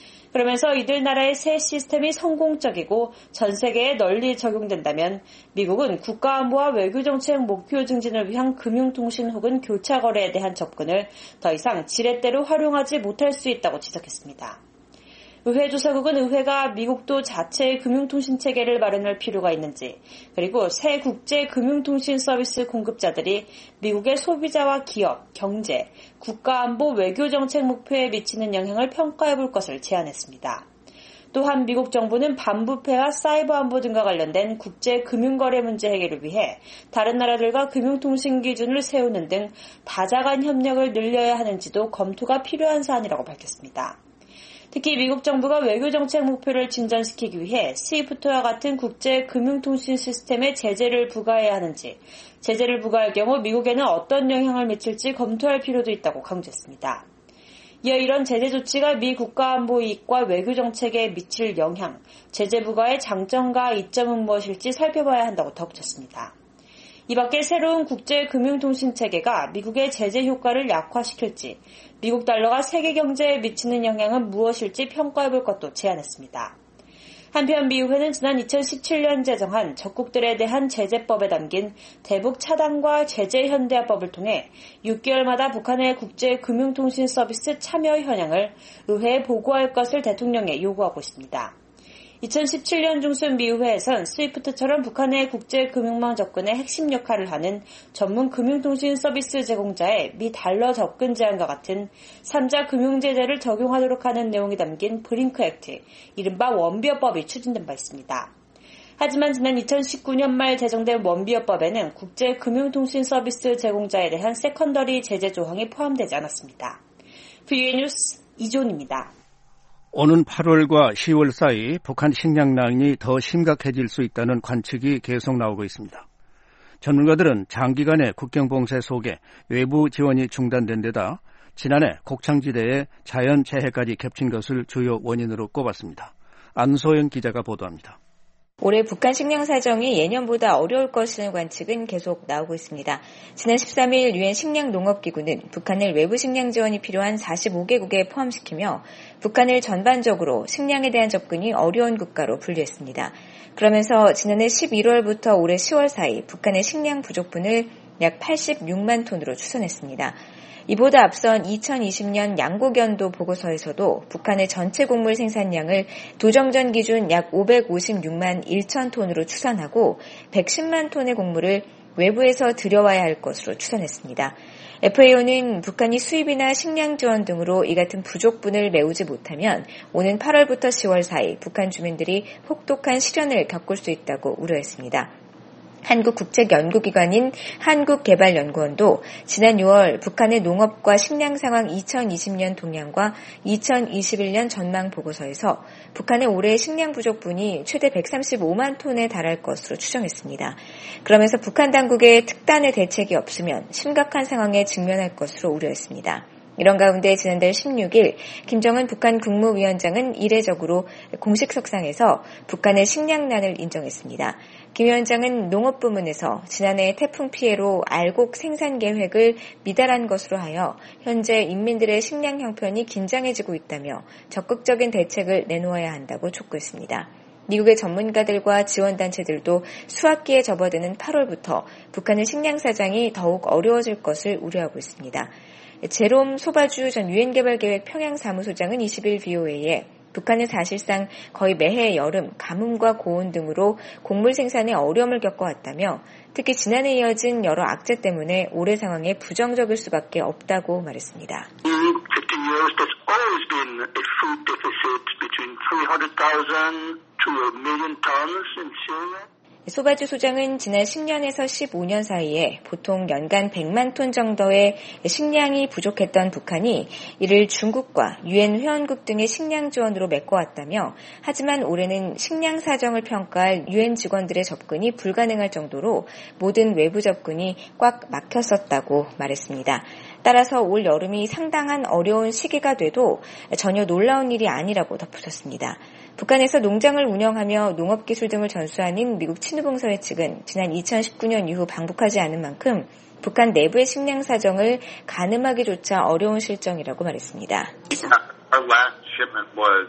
그러면서 이들 나라의 새 시스템이 성공적이고 전 세계에 널리 적용된다면 미국은 국가안보와 외교정책 목표 증진을 위한 금융통신 혹은 교차 거래에 대한 접근을 더 이상 지렛대로 활용하지 못할 수 있다고 지적했습니다. 의회 조사국은 의회가 미국도 자체의 금융통신 체계를 마련할 필요가 있는지, 그리고 새 국제 금융통신 서비스 공급자들이 미국의 소비자와 기업, 경제, 국가안보 외교정책 목표에 미치는 영향을 평가해 볼 것을 제안했습니다. 또한 미국 정부는 반부패와 사이버 안보 등과 관련된 국제 금융거래 문제 해결을 위해 다른 나라들과 금융통신 기준을 세우는 등 다자간 협력을 늘려야 하는지도 검토가 필요한 사안이라고 밝혔습니다. 특히 미국 정부가 외교정책 목표를 진전시키기 위해 스위프트와 같은 국제 금융통신 시스템에 제재를 부과해야 하는지, 제재를 부과할 경우 미국에는 어떤 영향을 미칠지 검토할 필요도 있다고 강조했습니다. 이어 이런 제재 조치가 미 국가안보 이익과 외교정책에 미칠 영향, 제재 부과의 장점과 이점은 무엇일지 살펴봐야 한다고 덧붙였습니다. 이 밖에 새로운 국제 금융통신 체계가 미국의 제재 효과를 약화시킬지, 미국 달러가 세계 경제에 미치는 영향은 무엇일지 평가해볼 것도 제안했습니다. 한편 미 의회는 지난 이천십칠 년 제정한 적국들에 대한 제재법에 담긴 대북 차단과 제재 현대화법을 통해 육 개월마다 북한의 국제 금융통신 서비스 참여 현황을 의회에 보고할 것을 대통령에 요구하고 있습니다. 이천십칠 년 중순 미 의회에선 스위프트처럼 북한의 국제 금융망 접근에 핵심 역할을 하는 전문 금융통신 서비스 제공자의 미 달러 접근 제한과 같은 삼자 금융제재를 적용하도록 하는 내용이 담긴 브링크 액트, 이른바 원비어법이 추진된 바 있습니다. 하지만 지난 이천십구 년 말 제정된 원비어법에는 국제 금융통신 서비스 제공자에 대한 세컨더리 제재 조항이 포함되지 않았습니다. 브이오에이 뉴스 이존입니다. 오는 팔월과 시월 사이 북한 식량난이 더 심각해질 수 있다는 관측이 계속 나오고 있습니다. 전문가들은 장기간의 국경봉쇄 속에 외부 지원이 중단된 데다 지난해 곡창지대에 자연재해까지 겹친 것을 주요 원인으로 꼽았습니다. 안소영 기자가 보도합니다. 올해 북한 식량 사정이 예년보다 어려울 것이라는 관측은 계속 나오고 있습니다. 지난 십삼 일 유엔 식량농업기구는 북한을 외부 식량 지원이 필요한 사십오 개국에 포함시키며 북한을 전반적으로 식량에 대한 접근이 어려운 국가로 분류했습니다. 그러면서 지난해 십일월부터 올해 시월 사이 북한의 식량 부족분을 약 팔십육만 톤으로 추산했습니다. 이보다 앞선 이천이십 년 양곡연도 보고서에서도 북한의 전체 곡물 생산량을 도정전 기준 약 오백오십육만 천 톤으로 추산하고 백십만 톤의 곡물을 외부에서 들여와야 할 것으로 추산했습니다. 에프에이오는 북한이 수입이나 식량 지원 등으로 이 같은 부족분을 메우지 못하면 오는 팔월부터 시월 사이 북한 주민들이 혹독한 시련을 겪을 수 있다고 우려했습니다. 한국국책연구기관인 한국개발연구원도 지난 유월 북한의 농업과 식량 상황 이천이십 년 동향과 이천이십일 년 전망 보고서에서 북한의 올해 식량 부족분이 최대 백삼십오만 톤에 달할 것으로 추정했습니다. 그러면서 북한 당국의 특단의 대책이 없으면 심각한 상황에 직면할 것으로 우려했습니다. 이런 가운데 지난달 십육 일 김정은 북한 국무위원장은 이례적으로 공식 석상에서 북한의 식량난을 인정했습니다. 김 위원장은 농업부문에서 지난해 태풍 피해로 알곡 생산 계획을 미달한 것으로 하여 현재 인민들의 식량 형편이 긴장해지고 있다며 적극적인 대책을 내놓아야 한다고 촉구했습니다. 미국의 전문가들과 지원단체들도 수학기에 접어드는 팔월부터 북한의 식량 사정이 더욱 어려워질 것을 우려하고 있습니다. 제롬 소바주 전 유엔개발계획 평양사무소장은 이십일 브이오에이에 북한은 사실상 거의 매해 여름 가뭄과 고온 등으로 곡물 생산에 어려움을 겪어왔다며 특히 지난해 이어진 여러 악재 때문에 올해 상황에 부정적일 수밖에 없다고 말했습니다. fifteen years, there's always been a food deficit between three hundred thousand to a million tons in Syria. 소바주 소장은 지난 십 년에서 십오 년 사이에 보통 연간 백만 톤 정도의 식량이 부족했던 북한이 이를 중국과 유엔 회원국 등의 식량 지원으로 메꿔왔다며 하지만 올해는 식량 사정을 평가할 유엔 직원들의 접근이 불가능할 정도로 모든 외부 접근이 꽉 막혔었다고 말했습니다. 따라서 올 여름이 상당한 어려운 시기가 돼도 전혀 놀라운 일이 아니라고 덧붙였습니다. 북한에서 농장을 운영하며 농업기술 등을 전수하는 미국 친우봉사회 측은 지난 이천십구 년 이후 방북하지 않은 만큼 북한 내부의 식량 사정을 가늠하기조차 어려운 실정이라고 말했습니다. Our last shipment was,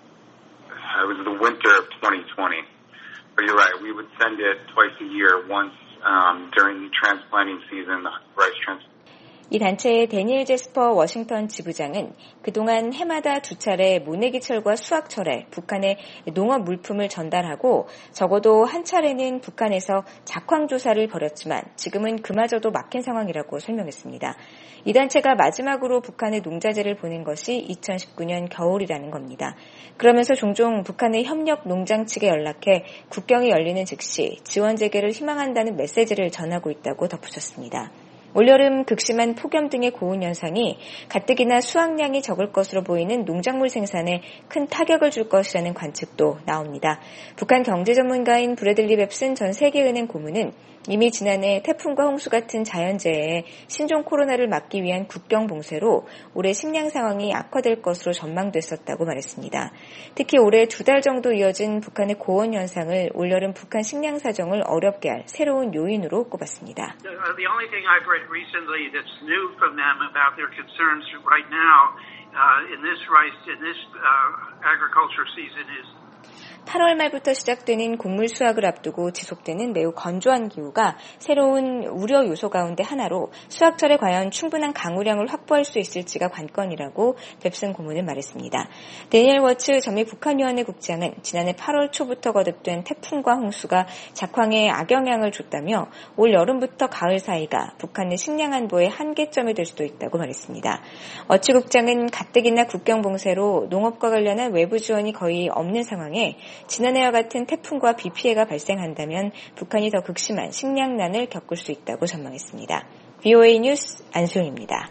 it was the winter of twenty twenty. But you're right, we would send it twice a year, once um, during the transplanting season, the rice transplanting. 이 단체의 데니엘 제스퍼 워싱턴 지부장은 그동안 해마다 두 차례 모내기철과 수확철에 북한에 농업 물품을 전달하고 적어도 한 차례는 북한에서 작황조사를 벌였지만 지금은 그마저도 막힌 상황이라고 설명했습니다. 이 단체가 마지막으로 북한에 농자재를 보낸 것이 이천십구 년 겨울이라는 겁니다. 그러면서 종종 북한의 협력 농장 측에 연락해 국경이 열리는 즉시 지원 재개를 희망한다는 메시지를 전하고 있다고 덧붙였습니다. 올여름 극심한 폭염 등의 고온 현상이 가뜩이나 수확량이 적을 것으로 보이는 농작물 생산에 큰 타격을 줄 것이라는 관측도 나옵니다. 북한 경제 전문가인 브래들리 뱁슨 전 세계은행 고문은 이미 지난해 태풍과 홍수 같은 자연재해에 신종 코로나를 막기 위한 국경 봉쇄로 올해 식량 상황이 악화될 것으로 전망됐었다고 말했습니다. 특히 올해 두 달 정도 이어진 북한의 고온 현상을 올여름 북한 식량 사정을 어렵게 할 새로운 요인으로 꼽았습니다. The only thing I've read recently that's new from them about their concerns right now uh, in this rice in this uh, agriculture season is 팔월 말부터 시작되는 곡물 수확을 앞두고 지속되는 매우 건조한 기후가 새로운 우려 요소 가운데 하나로 수확철에 과연 충분한 강우량을 확보할 수 있을지가 관건이라고 뱁슨 고문은 말했습니다. 데니엘 워츠 전미 북한위원회 국장은 지난해 팔월 초부터 거듭된 태풍과 홍수가 작황에 악영향을 줬다며 올 여름부터 가을 사이가 북한의 식량 안보의 한계점이 될 수도 있다고 말했습니다. 워츠 국장은 가뜩이나 국경 봉쇄로 농업과 관련한 외부 지원이 거의 없는 상황에 지난해와 같은 태풍과 비 피해가 발생한다면 북한이 더 극심한 식량난을 겪을 수 있다고 전망했습니다. 브이오에이 뉴스 안수영입니다.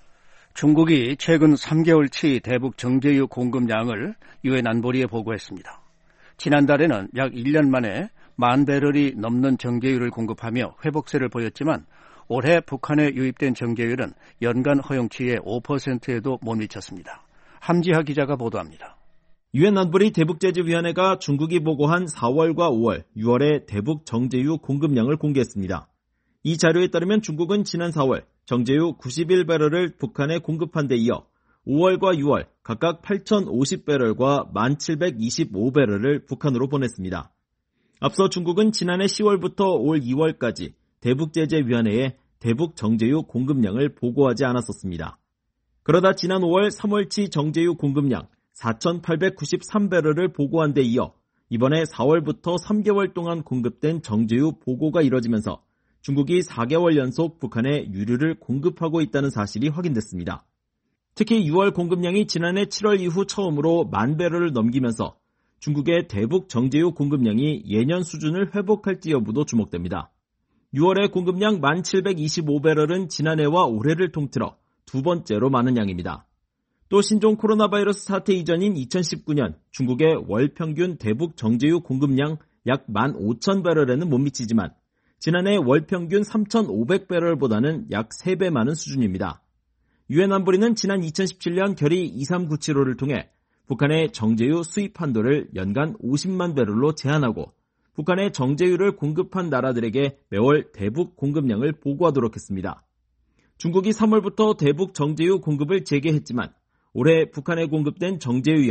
중국이 최근 삼 개월치 대북 정제유 공급량을 유엔 안보리에 보고했습니다. 지난달에는 약 일 년 만에 만 배럴이 넘는 정제유를 공급하며 회복세를 보였지만 올해 북한에 유입된 정제유는 연간 허용치의 오 퍼센트에도 못 미쳤습니다. 함지하 기자가 보도합니다. 유엔 안보리 대북제재위원회가 중국이 보고한 사월과 오월, 유월의 대북 정제유 공급량을 공개했습니다. 이 자료에 따르면 중국은 지난 사월 정제유 구십일 배럴을 북한에 공급한 데 이어 오월과 유월 각각 팔천오십 배럴과 만 칠백이십오 배럴을 북한으로 보냈습니다. 앞서 중국은 지난해 시월부터 올 이월까지 대북제재위원회에 대북 정제유 공급량을 보고하지 않았었습니다. 그러다 지난 오월, 삼월치 정제유 공급량 사천팔백구십삼 배럴을 보고한 데 이어 이번에 사월부터 삼 개월 동안 공급된 정제유 보고가 이뤄지면서 중국이 사 개월 연속 북한에 유류를 공급하고 있다는 사실이 확인됐습니다. 특히 유월 공급량이 지난해 칠월 이후 처음으로 만 배럴을 넘기면서 중국의 대북 정제유 공급량이 예년 수준을 회복할지 여부도 주목됩니다. 유월의 공급량 만 칠백이십오 배럴은 지난해와 올해를 통틀어 두 번째로 많은 양입니다. 또 신종 코로나 바이러스 사태 이전인 이천십구 년 중국의 월 평균 대북 정제유 공급량 약 만 오천 배럴에는 못 미치지만 지난해 월 평균 삼천오백 배럴보다는 약 세 배 많은 수준입니다. 유엔 안보리는 지난 이천십칠 년 결의 이삼구칠오를 통해 북한의 정제유 수입 한도를 연간 오십만 배럴로 제한하고 북한의 정제유를 공급한 나라들에게 매월 대북 공급량을 보고하도록 했습니다. 중국이 삼월부터 대북 정제유 공급을 재개했지만 올해 북한에 공급된 정제유 양은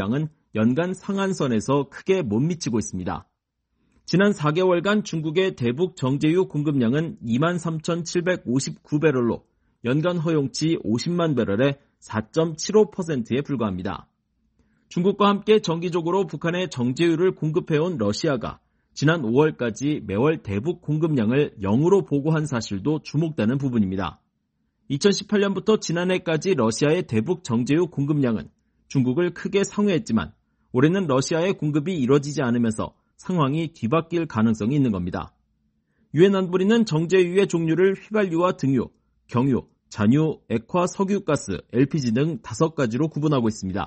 연간 상한선에서 크게 못 미치고 있습니다. 지난 사 개월간 중국의 대북 정제유 공급량은 이만 삼천칠백오십구 배럴로 연간 허용치 오십만 배럴의 사 점 칠오 퍼센트에 불과합니다. 중국과 함께 정기적으로 북한에 정제유를 공급해온 러시아가 지난 오월까지 매월 대북 공급량을 영으로 보고한 사실도 주목되는 부분입니다. 이천십팔 년부터 지난해까지 러시아의 대북 정제유 공급량은 중국을 크게 상회했지만 올해는 러시아의 공급이 이뤄지지 않으면서 상황이 뒤바뀔 가능성이 있는 겁니다. 유엔 안보리는 정제유의 종류를 휘발유와 등유, 경유, 잔유, 액화, 석유가스, 엘피지 등 다섯 가지로 구분하고 있습니다.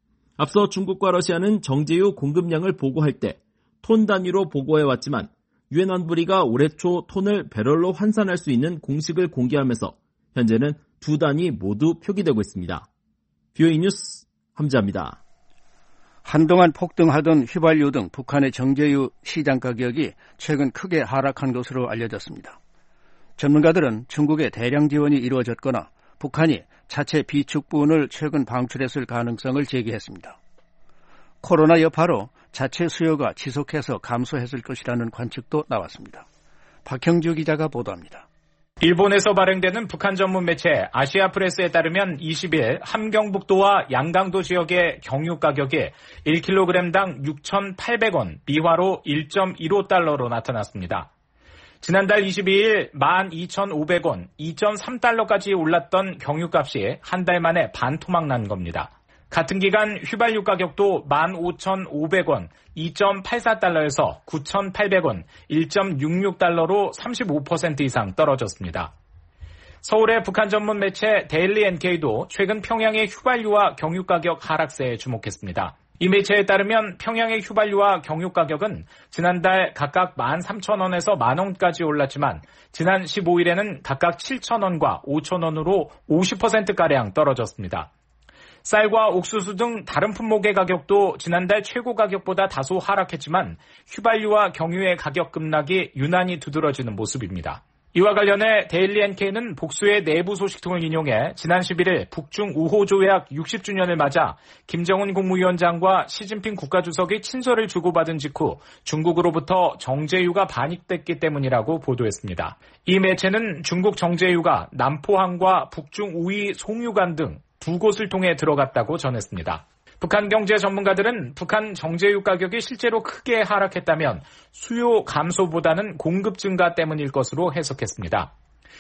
앞서 중국과 러시아는 정제유 공급량을 보고할 때 톤 단위로 보고해왔지만 유엔 안보리가 올해 초 톤을 배럴로 환산할 수 있는 공식을 공개하면서 현재는 두 단위 모두 표기되고 있습니다. 비오이 뉴스 함지아입니다. 한동안 폭등하던 휘발유 등 북한의 정제유 시장 가격이 최근 크게 하락한 것으로 알려졌습니다. 전문가들은 중국의 대량 지원이 이루어졌거나 북한이 자체 비축분을 최근 방출했을 가능성을 제기했습니다. 코로나 여파로 자체 수요가 지속해서 감소했을 것이라는 관측도 나왔습니다. 박형주 기자가 보도합니다. 일본에서 발행되는 북한 전문 매체 아시아프레스에 따르면 이십 일 함경북도와 양강도 지역의 경유 가격이 일 킬로그램당 육천팔백 원, 미화로 일 점 일오 달러로 나타났습니다. 지난달 이십이 일 만 이천오백 원, 이 점 삼 달러까지 올랐던 경유값이 한 달 만에 반토막 난 겁니다. 같은 기간 휘발유 가격도 만 오천오백 원, 이 점 팔사 달러에서 구천팔백 원, 일 점 육육 달러로 삼십오 퍼센트 이상 떨어졌습니다. 서울의 북한 전문 매체 데일리 엔케이도 최근 평양의 휘발유와 경유 가격 하락세에 주목했습니다. 이 매체에 따르면 평양의 휘발유와 경유 가격은 지난달 각각 만 삼천 원에서 만 원까지 올랐지만 지난 십오 일에는 각각 칠천 원과 오천 원으로 오십 퍼센트가량 떨어졌습니다. 쌀과 옥수수 등 다른 품목의 가격도 지난달 최고 가격보다 다소 하락했지만 휘발유와 경유의 가격 급락이 유난히 두드러지는 모습입니다. 이와 관련해 데일리 엔케이는 복수의 내부 소식통을 인용해 지난 십일 일 북중 오 호 조약 육십 주년을 맞아 김정은 국무위원장과 시진핑 국가주석이 친서를 주고받은 직후 중국으로부터 정제유가 반입됐기 때문이라고 보도했습니다. 이 매체는 중국 정제유가 남포항과 북중 우이 송유관 등 두 곳을 통해 들어갔다고 전했습니다. 북한 경제 전문가들은 북한 정제유 가격이 실제로 크게 하락했다면 수요 감소보다는 공급 증가 때문일 것으로 해석했습니다.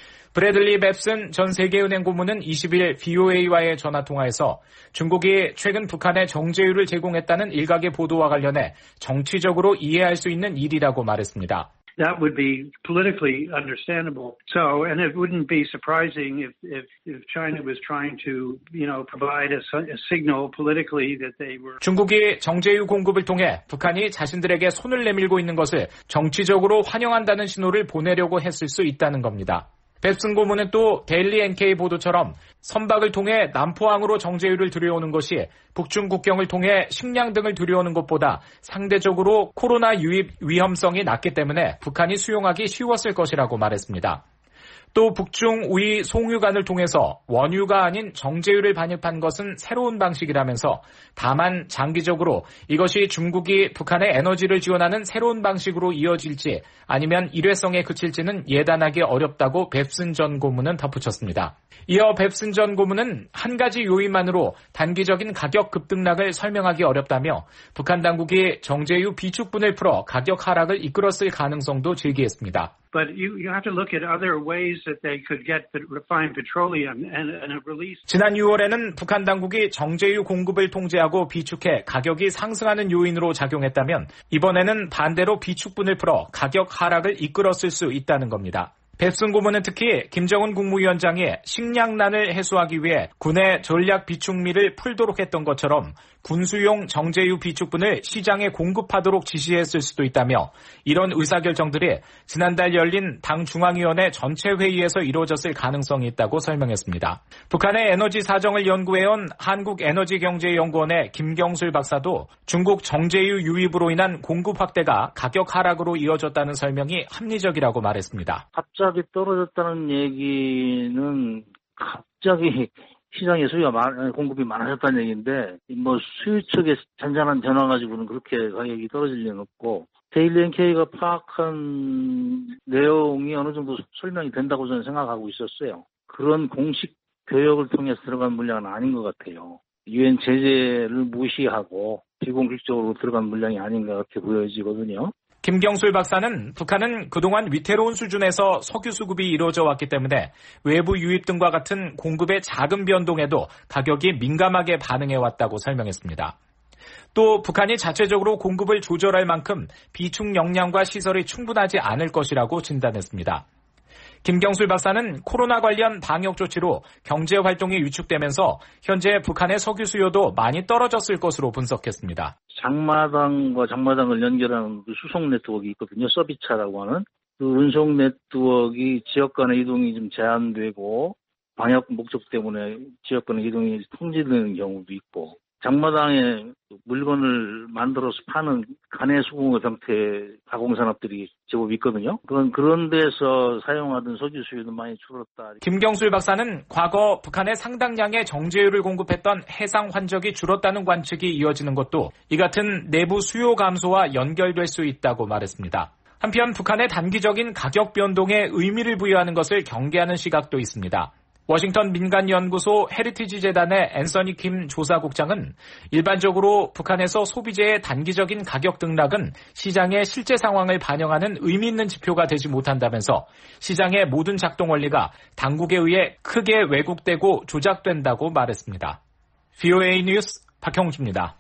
브래들리 뱁슨 전 세계은행 고문은 이십 일 비오에이와의 전화통화에서 중국이 최근 북한에 정제유를 제공했다는 일각의 보도와 관련해 정치적으로 이해할 수 있는 일이라고 말했습니다. That would be politically understandable. So, and it wouldn't be surprising if, if, if China was trying to, you know, provide a, a signal politically that they were. 중국이 정제유 공급을 통해 북한이 자신들에게 손을 내밀고 있는 것을 정치적으로 환영한다는 신호를 보내려고 했을 수 있다는 겁니다. 뱁슨 고문은 또 데일리 엔케이 보도처럼 선박을 통해 남포항으로 정제유를 들여오는 것이 북중 국경을 통해 식량 등을 들여오는 것보다 상대적으로 코로나 유입 위험성이 낮기 때문에 북한이 수용하기 쉬웠을 것이라고 말했습니다. 또 북중 우이 송유관을 통해서 원유가 아닌 정제유를 반입한 것은 새로운 방식이라면서 다만 장기적으로 이것이 중국이 북한의 에너지를 지원하는 새로운 방식으로 이어질지 아니면 일회성에 그칠지는 예단하기 어렵다고 뱁슨 전 고문은 덧붙였습니다. 이어 뱁슨 전 고문은 한 가지 요인만으로 단기적인 가격 급등락을 설명하기 어렵다며 북한 당국이 정제유 비축분을 풀어 가격 하락을 이끌었을 가능성도 제기했습니다. But you, you have to look at other ways that they could get refined petroleum and, and release. 지난 유월에는 북한 당국이 정제유 공급을 통제하고 비축해 가격이 상승하는 요인으로 작용했다면 이번에는 반대로 비축분을 풀어 가격 하락을 이끌었을 수 있다는 겁니다. 뱁슨 고문은 특히 김정은 국무위원장이 식량난을 해소하기 위해 군의 전략 비축미를 풀도록 했던 것처럼 군수용 정제유 비축분을 시장에 공급하도록 지시했을 수도 있다며 이런 의사결정들이 지난달 열린 당 중앙위원회 전체 회의에서 이루어졌을 가능성이 있다고 설명했습니다. 북한의 에너지 사정을 연구해온 한국에너지경제연구원의 김경술 박사도 중국 정제유 유입으로 인한 공급 확대가 가격 하락으로 이어졌다는 설명이 합리적이라고 말했습니다. 갑자기 떨어졌다는 얘기는 갑자기 시장에 수요가 많, 공급이 많아졌다는 얘기인데 뭐 수요 측의 잔잔한 변화 가지고는 그렇게 가격이 떨어질 리는 없고 데일리엔케이가 파악한 내용이 어느 정도 설명이 된다고 저는 생각하고 있었어요. 그런 공식 교역을 통해서 들어간 물량은 아닌 것 같아요. 유엔 제재를 무시하고 비공식적으로 들어간 물량이 아닌 것 같게 보여지거든요. 김경술 박사는 북한은 그동안 위태로운 수준에서 석유 수급이 이루어져 왔기 때문에 외부 유입 등과 같은 공급의 작은 변동에도 가격이 민감하게 반응해왔다고 설명했습니다. 또 북한이 자체적으로 공급을 조절할 만큼 비축 역량과 시설이 충분하지 않을 것이라고 진단했습니다. 김경술 박사는 코로나 관련 방역 조치로 경제 활동이 위축되면서 현재 북한의 석유 수요도 많이 떨어졌을 것으로 분석했습니다. 장마당과 장마당을 연결하는 그 수송 네트워크가 있거든요. 서비차라고 하는. 그 운송 네트워크가 지역 간의 이동이 좀 제한되고 방역 목적 때문에 지역 간의 이동이 통제되는 경우도 있고 장마당에 물건을 만들어서 파는 간의 수공업 형태의 가공산업들이 제법 있거든요. 그런, 그런 데서 사용하던 석유 수요도 많이 줄었다. 김경술 박사는 과거 북한에 상당량의 정제유를 공급했던 해상 환적이 줄었다는 관측이 이어지는 것도 이 같은 내부 수요 감소와 연결될 수 있다고 말했습니다. 한편 북한의 단기적인 가격 변동에 의미를 부여하는 것을 경계하는 시각도 있습니다. 워싱턴 민간연구소 헤리티지 재단의 앤서니 킴 조사국장은 일반적으로 북한에서 소비재의 단기적인 가격 등락은 시장의 실제 상황을 반영하는 의미 있는 지표가 되지 못한다면서 시장의 모든 작동 원리가 당국에 의해 크게 왜곡되고 조작된다고 말했습니다. 브이오에이 뉴스 박형주입니다.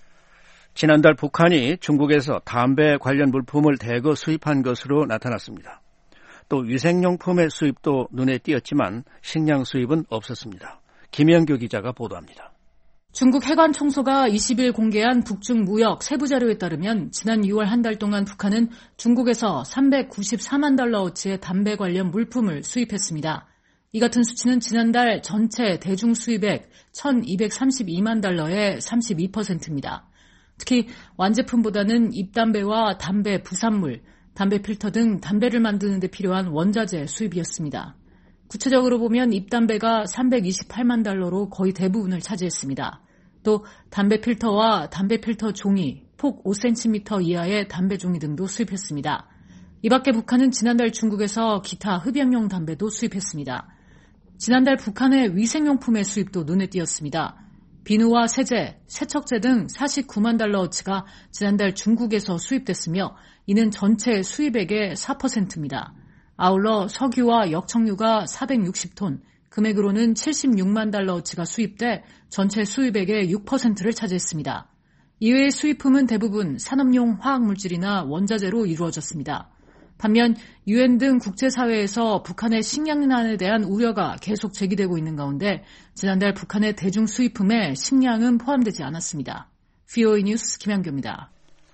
지난달 북한이 중국에서 담배 관련 물품을 대거 수입한 것으로 나타났습니다. 또 위생용품의 수입도 눈에 띄었지만 식량 수입은 없었습니다. 김영규 기자가 보도합니다. 중국 해관청소가 이십일 공개한 북중 무역 세부 자료에 따르면 지난 유월 한 달 동안 북한은 중국에서 삼백구십사만 달러어치의 담배 관련 물품을 수입했습니다. 이 같은 수치는 지난달 전체 대중 수입액 천이백삼십이만 달러의 삼십이 퍼센트입니다. 특히 완제품보다는 입담배와 담배 부산물, 담배 필터 등 담배를 만드는 데 필요한 원자재 수입이었습니다. 구체적으로 보면 입담배가 삼백이십팔만 달러로 거의 대부분을 차지했습니다. 또 담배 필터와 담배 필터 종이, 폭 오 센티미터 이하의 담배 종이 등도 수입했습니다. 이 밖에 북한은 지난달 중국에서 기타 흡연용 담배도 수입했습니다. 지난달 북한의 위생용품의 수입도 눈에 띄었습니다. 비누와 세제, 세척제 등 사십구만 달러어치가 지난달 중국에서 수입됐으며 이는 전체 수입액의 사 퍼센트입니다. 아울러 석유와 역청유가 사백육십 톤, 금액으로는 칠십육만 달러어치가 수입돼 전체 수입액의 육 퍼센트를 차지했습니다. 이외의 수입품은 대부분 산업용 화학물질이나 원자재로 이루어졌습니다. 반면 유엔 등 국제사회에서 북한의 식량난에 대한 우려가 계속 제기되고 있는 가운데 지난달 북한의 대중 수입품에 식량은 포함되지 않았습니다. 브이오에이 뉴스 김양규입니다.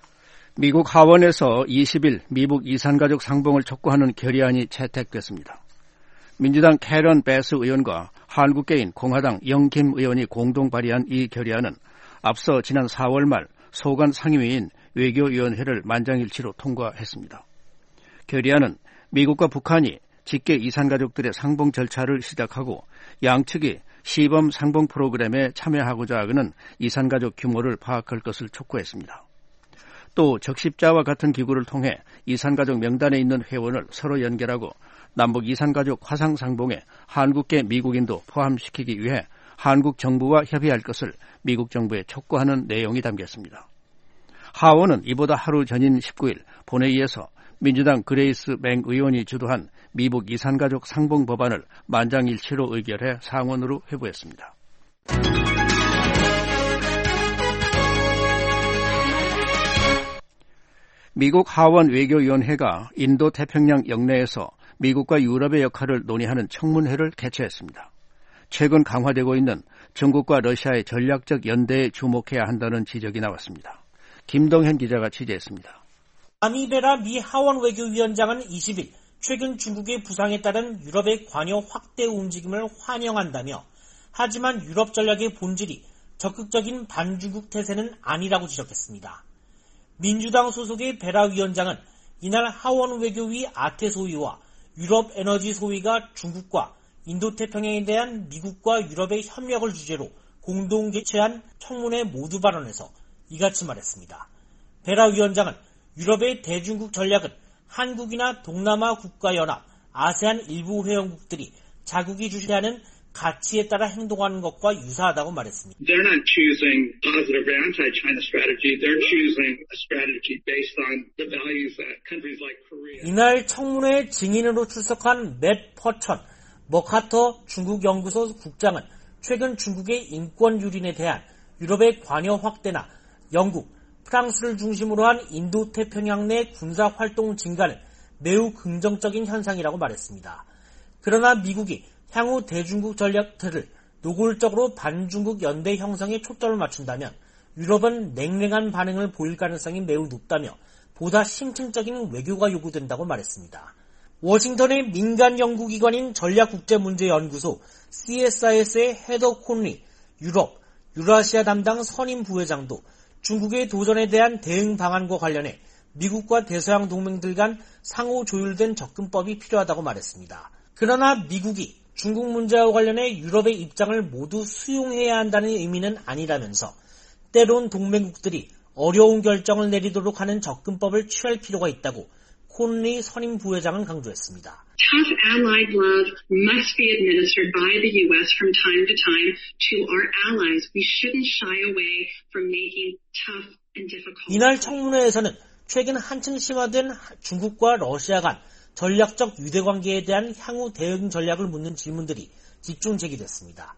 미국 하원에서 이십 일 미국 이산가족 상봉을 촉구하는 결의안이 채택됐습니다. 민주당 캐런 베스 의원과 한국계인 공화당 영김 의원이 공동 발의한 이 결의안은 앞서 지난 사월 말 소관 상임위인 외교위원회를 만장일치로 통과했습니다. 결의안은 미국과 북한이 직계 이산가족들의 상봉 절차를 시작하고 양측이 시범 상봉 프로그램에 참여하고자 하는 이산가족 규모를 파악할 것을 촉구했습니다. 또 적십자와 같은 기구를 통해 이산가족 명단에 있는 회원을 서로 연결하고 남북 이산가족 화상 상봉에 한국계 미국인도 포함시키기 위해 한국 정부와 협의할 것을 미국 정부에 촉구하는 내용이 담겼습니다. 하원은 이보다 하루 전인 십구 일 본회의에서 민주당 그레이스 맹 의원이 주도한 미국 이산가족 상봉 법안을 만장일치로 의결해 상원으로 회부했습니다. 미국 하원 외교위원회가 인도 태평양 영내에서 미국과 유럽의 역할을 논의하는 청문회를 개최했습니다. 최근 강화되고 있는 중국과 러시아의 전략적 연대에 주목해야 한다는 지적이 나왔습니다. 김동현 기자가 취재했습니다. 아미베라 미 하원 외교위원장은 이십 일 최근 중국의 부상에 따른 유럽의 관여 확대 움직임을 환영한다며 하지만 유럽 전략의 본질이 적극적인 반중국 태세는 아니라고 지적했습니다. 민주당 소속의 베라 위원장은 이날 하원 외교위 아태 소위와 유럽 에너지 소위가 중국과 인도태평양에 대한 미국과 유럽의 협력을 주제로 공동 개최한 청문회 모두 발언에서 이같이 말했습니다. 베라 위원장은 유럽의 대중국 전략은 한국이나 동남아 국가연합, 아세안 일부 회원국들이 자국이 주시하는 가치에 따라 행동하는 것과 유사하다고 말했습니다. They're not choosing positive or anti-China strategy. They're choosing a strategy based on the values that countries like Korea. 이날 청문회 증인으로 출석한 맷 퍼천 머카터 중국 연구소 국장은 최근 중국의 인권 유린에 대한 유럽의 관여 확대나 영국, 프랑스를 중심으로 한 인도태평양 내 군사 활동 증가는 매우 긍정적인 현상이라고 말했습니다. 그러나 미국이 향후 대중국 전략들을 노골적으로 반중국 연대 형성에 초점을 맞춘다면 유럽은 냉랭한 반응을 보일 가능성이 매우 높다며 보다 심층적인 외교가 요구된다고 말했습니다. 워싱턴의 민간 연구기관인 전략국제문제연구소 씨에스아이에스의 헤더 콘리 유럽, 유라시아 담당 선임 부회장도 중국의 도전에 대한 대응 방안과 관련해 미국과 대서양 동맹들 간 상호 조율된 접근법이 필요하다고 말했습니다. 그러나 미국이 중국 문제와 관련해 유럽의 입장을 모두 수용해야 한다는 의미는 아니라면서 때론 동맹국들이 어려운 결정을 내리도록 하는 접근법을 취할 필요가 있다고 콘리 선임 부회장은 강조했습니다. Tough allied love must be administered by the U S from time to time to our allies. We shouldn't shy away from making tough and difficult. 이날 청문회에서는 최근 한층 심화된 중국과 러시아 간 전략적 유대관계에 대한 향후 대응 전략을 묻는 질문들이 집중 제기됐습니다.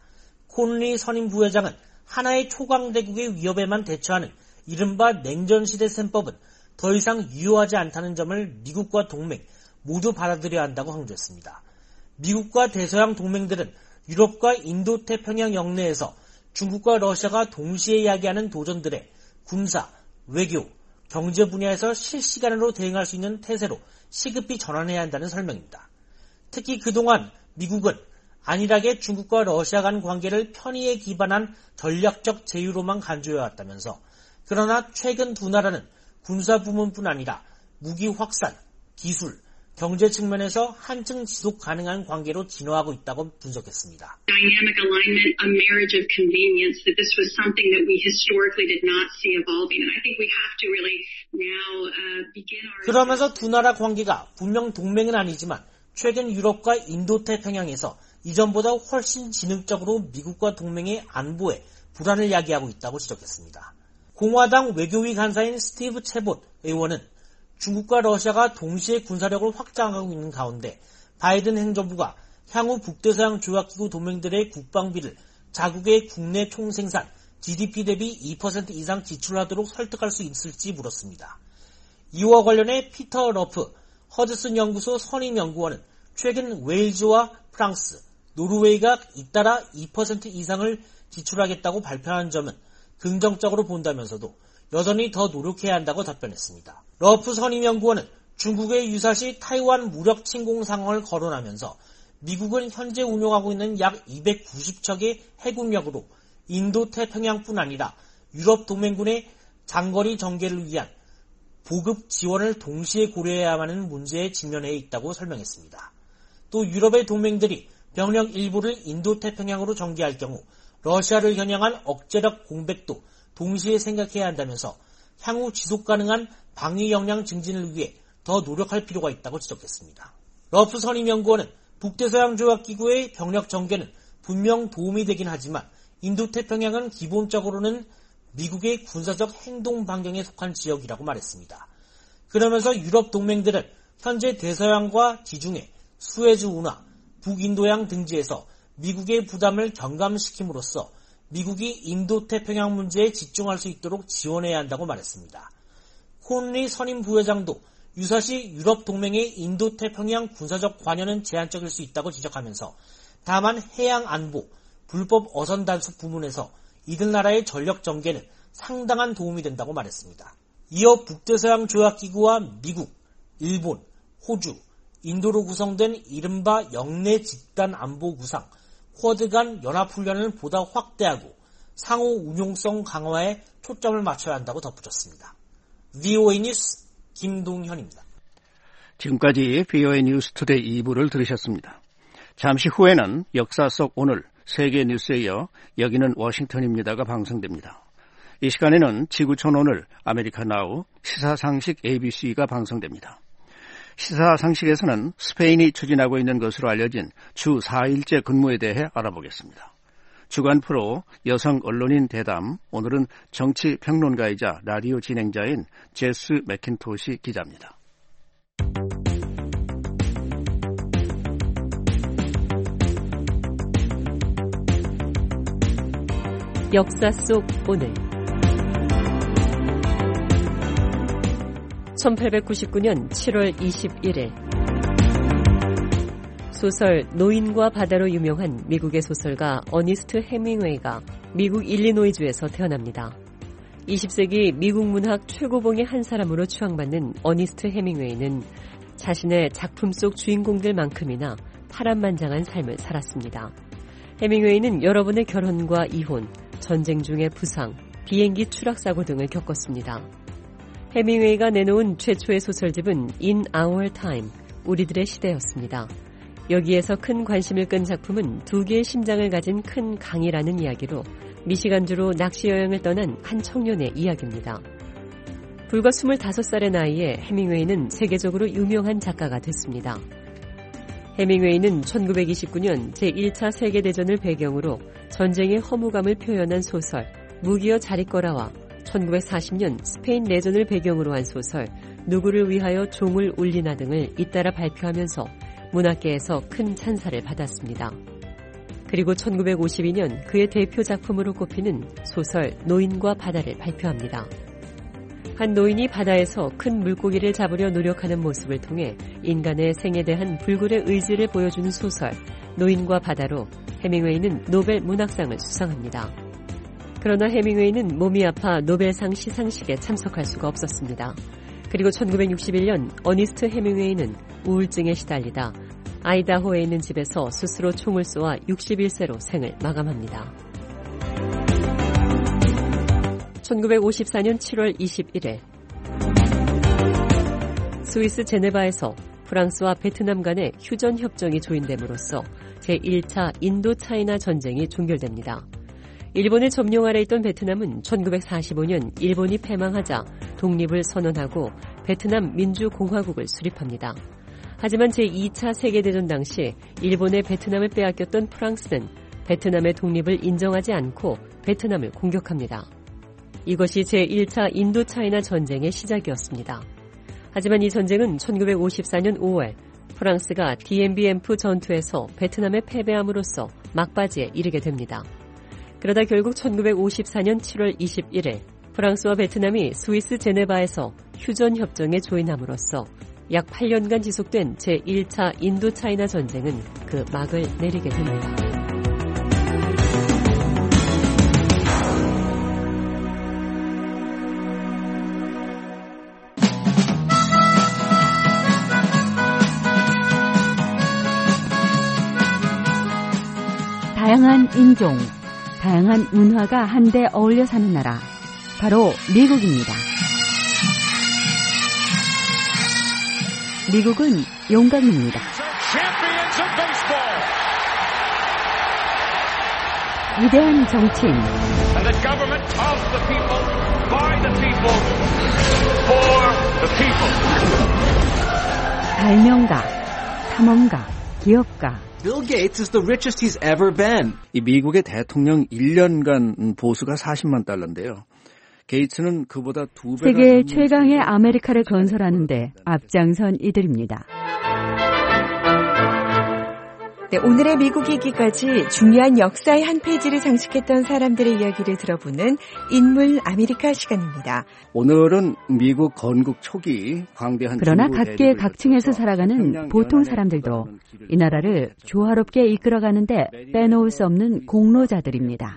콘리 선임 부회장은 하나의 초강대국의 위협에만 대처하는 이른바 냉전시대 셈법은 더 이상 유효하지 않다는 점을 미국과 동맹 모두 받아들여야 한다고 강조했습니다. 미국과 대서양 동맹들은 유럽과 인도태평양 영내에서 중국과 러시아가 동시에 이야기하는 도전들에 군사, 외교, 경제 분야에서 실시간으로 대응할 수 있는 태세로 시급히 전환해야 한다는 설명입니다. 특히 그동안 미국은 안일하게 중국과 러시아 간 관계를 편의에 기반한 전략적 제휴로만 간주해왔다면서 그러나 최근 두 나라는 군사 부문뿐 아니라 무기 확산, 기술, 경제 측면에서 한층 지속 가능한 관계로 진화하고 있다고 분석했습니다. Dynamic alignment, a marriage of convenience, that this was something that we historically did not see evolving. And I think we have to really now uh, begin our... 그러면서 두 나라 관계가 분명 동맹은 아니지만 최근 유럽과 인도태평양에서 이전보다 훨씬 진흙적으로 미국과 동맹의 안보에 불안을 야기하고 있다고 지적했습니다. 공화당 외교위 간사인 스티브 체봇 의원은 중국과 러시아가 동시에 군사력을 확장하고 있는 가운데 바이든 행정부가 향후 북대서양 조약기구 동맹들의 국방비를 자국의 국내 총생산 지디피 대비 이 퍼센트 이상 지출하도록 설득할 수 있을지 물었습니다. 이와 관련해 피터 러프 허드슨 연구소 선임 연구원은 최근 웨일즈와 프랑스, 노르웨이가 잇따라 이 퍼센트 이상을 지출하겠다고 발표한 점은 긍정적으로 본다면서도 여전히 더 노력해야 한다고 답변했습니다. 러프 선임연구원은 중국의 유사시 타이완 무력 침공 상황을 거론하면서 미국은 현재 운용하고 있는 약 이백구십 척의 해군력으로 인도태평양뿐 아니라 유럽 동맹군의 장거리 전개를 위한 보급 지원을 동시에 고려해야 하는 문제에 직면해 있다고 설명했습니다. 또 유럽의 동맹들이 병력 일부를 인도태평양으로 전개할 경우 러시아를 겨냥한 억제력 공백도 동시에 생각해야 한다면서 향후 지속가능한 방위 역량 증진을 위해 더 노력할 필요가 있다고 지적했습니다. 러프 선임연구원은 북대서양 조약기구의 병력 전개는 분명 도움이 되긴 하지만 인도태평양은 기본적으로는 미국의 군사적 행동 반경에 속한 지역이라고 말했습니다. 그러면서 유럽 동맹들은 현재 대서양과 지중해, 수에즈 운하, 북인도양 등지에서 미국의 부담을 경감시킴으로써 미국이 인도태평양 문제에 집중할 수 있도록 지원해야 한다고 말했습니다. 콘리 선임 부회장도 유사시 유럽 동맹의 인도태평양 군사적 관여는 제한적일 수 있다고 지적하면서 다만 해양 안보, 불법 어선 단속 부문에서 이들 나라의 전력 전개는 상당한 도움이 된다고 말했습니다. 이어 북대서양 조약기구와 미국, 일본, 호주, 인도로 구성된 이른바 영내 집단 안보 구상, 쿼드 간 연합훈련을 보다 확대하고 상호 운용성 강화에 초점을 맞춰야 한다고 덧붙였습니다. 브이오에이 뉴스 김동현입니다. 지금까지 브이오에이 뉴스 투데이 이 부를 들으셨습니다. 잠시 후에는 역사 속 오늘 세계 뉴스에 이어 여기는 워싱턴입니다가 방송됩니다. 이 시간에는 지구촌 오늘 아메리카 나우 시사상식 에이비씨가 방송됩니다. 시사상식에서는 스페인이 추진하고 있는 것으로 알려진 주 사 일제 근무에 대해 알아보겠습니다. 주간 프로 여성 언론인 대담, 오늘은 정치평론가이자 라디오 진행자인 제스 맥킨토시 기자입니다. 역사 속 오늘 천팔백구십구 년 칠월 이십일일 소설 노인과 바다로 유명한 미국의 소설가 어니스트 헤밍웨이가 미국 일리노이주에서 태어납니다. 이십 세기 미국 문학 최고봉의 한 사람으로 추앙받는 어니스트 헤밍웨이는 자신의 작품 속 주인공들만큼이나 파란만장한 삶을 살았습니다. 헤밍웨이는 여러 번의 결혼과 이혼, 전쟁 중의 부상, 비행기 추락사고 등을 겪었습니다. 헤밍웨이가 내놓은 최초의 소설집은 In Our Time, 우리들의 시대였습니다. 여기에서 큰 관심을 끈 작품은 두 개의 심장을 가진 큰 강이라는 이야기로 미시간주로 낚시 여행을 떠난 한 청년의 이야기입니다. 불과 스물다섯 살의 나이에 헤밍웨이는 세계적으로 유명한 작가가 됐습니다. 헤밍웨이는 천구백이십구 년 제일 차 세계대전을 배경으로 전쟁의 허무감을 표현한 소설 무기여 자리거라와 천구백사십 년 스페인 내전을 배경으로 한 소설 누구를 위하여 종을 울리나 등을 잇따라 발표하면서 문학계에서 큰 찬사를 받았습니다. 그리고 천구백오십이 년 그의 대표 작품으로 꼽히는 소설 노인과 바다를 발표합니다. 한 노인이 바다에서 큰 물고기를 잡으려 노력하는 모습을 통해 인간의 생에 대한 불굴의 의지를 보여주는 소설 노인과 바다로 헤밍웨이는 노벨 문학상을 수상합니다. 그러나 헤밍웨이는 몸이 아파 노벨상 시상식에 참석할 수가 없었습니다. 그리고 천구백육십일 년 어니스트 헤밍웨이는 우울증에 시달리다 아이다호에 있는 집에서 스스로 총을 쏘아 육십일 세로 생을 마감합니다. 천구백오십사 년 칠월 이십일일 스위스 제네바에서 프랑스와 베트남 간의 휴전 협정이 조인됨으로써 제일 차 인도차이나 전쟁이 종결됩니다. 일본의 점령 아래 있던 베트남은 천구백사십오 년 일본이 패망하자 독립을 선언하고 베트남 민주공화국을 수립합니다. 하지만 제이 차 세계대전 당시 일본의 베트남을 빼앗겼던 프랑스는 베트남의 독립을 인정하지 않고 베트남을 공격합니다. 이것이 제일 차 인도차이나 전쟁의 시작이었습니다. 하지만 이 전쟁은 천구백오십사 년 오월 프랑스가 디엠비엠프 전투에서 베트남에 패배함으로써 막바지에 이르게 됩니다. 그러다 결국 천구백오십사 년 칠월 이십일일 프랑스와 베트남이 스위스 제네바에서 휴전 협정에 조인함으로써 약 팔 년간 지속된 제일 차 인도차이나 전쟁은 그 막을 내리게 됩니다. 다양한 인종, 다양한 문화가 한데 어울려 사는 나라, 바로 미국입니다. 미국은 용감입니다. 위대한 정치인, 발명가, 탐험가, 기업가. Bill Gates is the richest he's ever been. 이 미국의 대통령 일 년간 보수가 사십만 달러인데요. 게이츠는 그보다 두 배가 세계 최강의 아메리카를 건설하는데 앞장선 이들입니다. 네, 오늘의 미국 얘기까지 중요한 역사의 한 페이지를 장식했던 사람들의 이야기를 들어보는 인물 아메리카 시간입니다. 오늘은 미국 건국 초기 광대한 그러나 각계 각층에서 살아가는 보통 사람들도 이 나라를 조화롭게 이끌어가는데 빼놓을 수 없는 공로자들입니다.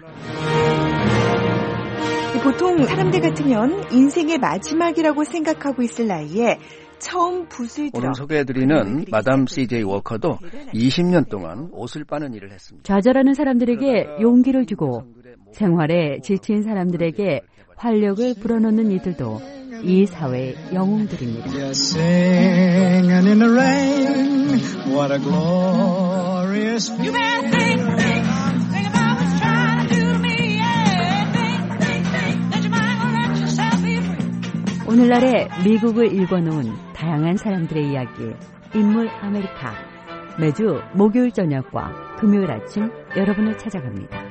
보통 사람들 같으면 인생의 마지막이라고 생각하고 있을 나이에 처음 붓을 들어 오늘 소개해드리는 마담 씨제이 워커도 이십 년 동안 옷을 빠는 일을 했습니다. 좌절하는 사람들에게 용기를 주고 생활에 지친 사람들에게 활력을 불어넣는 이들도 이 사회의 영웅들입니다. serious. You better think, think, think about what's trying to do to me. Yeah, think, think, think that you might want to let yourself be free. 오늘날의 미국을 읽어놓은 다양한 사람들의 이야기, 인물 아메리카. 매주 목요일 저녁과 금요일 아침 여러분을 찾아갑니다.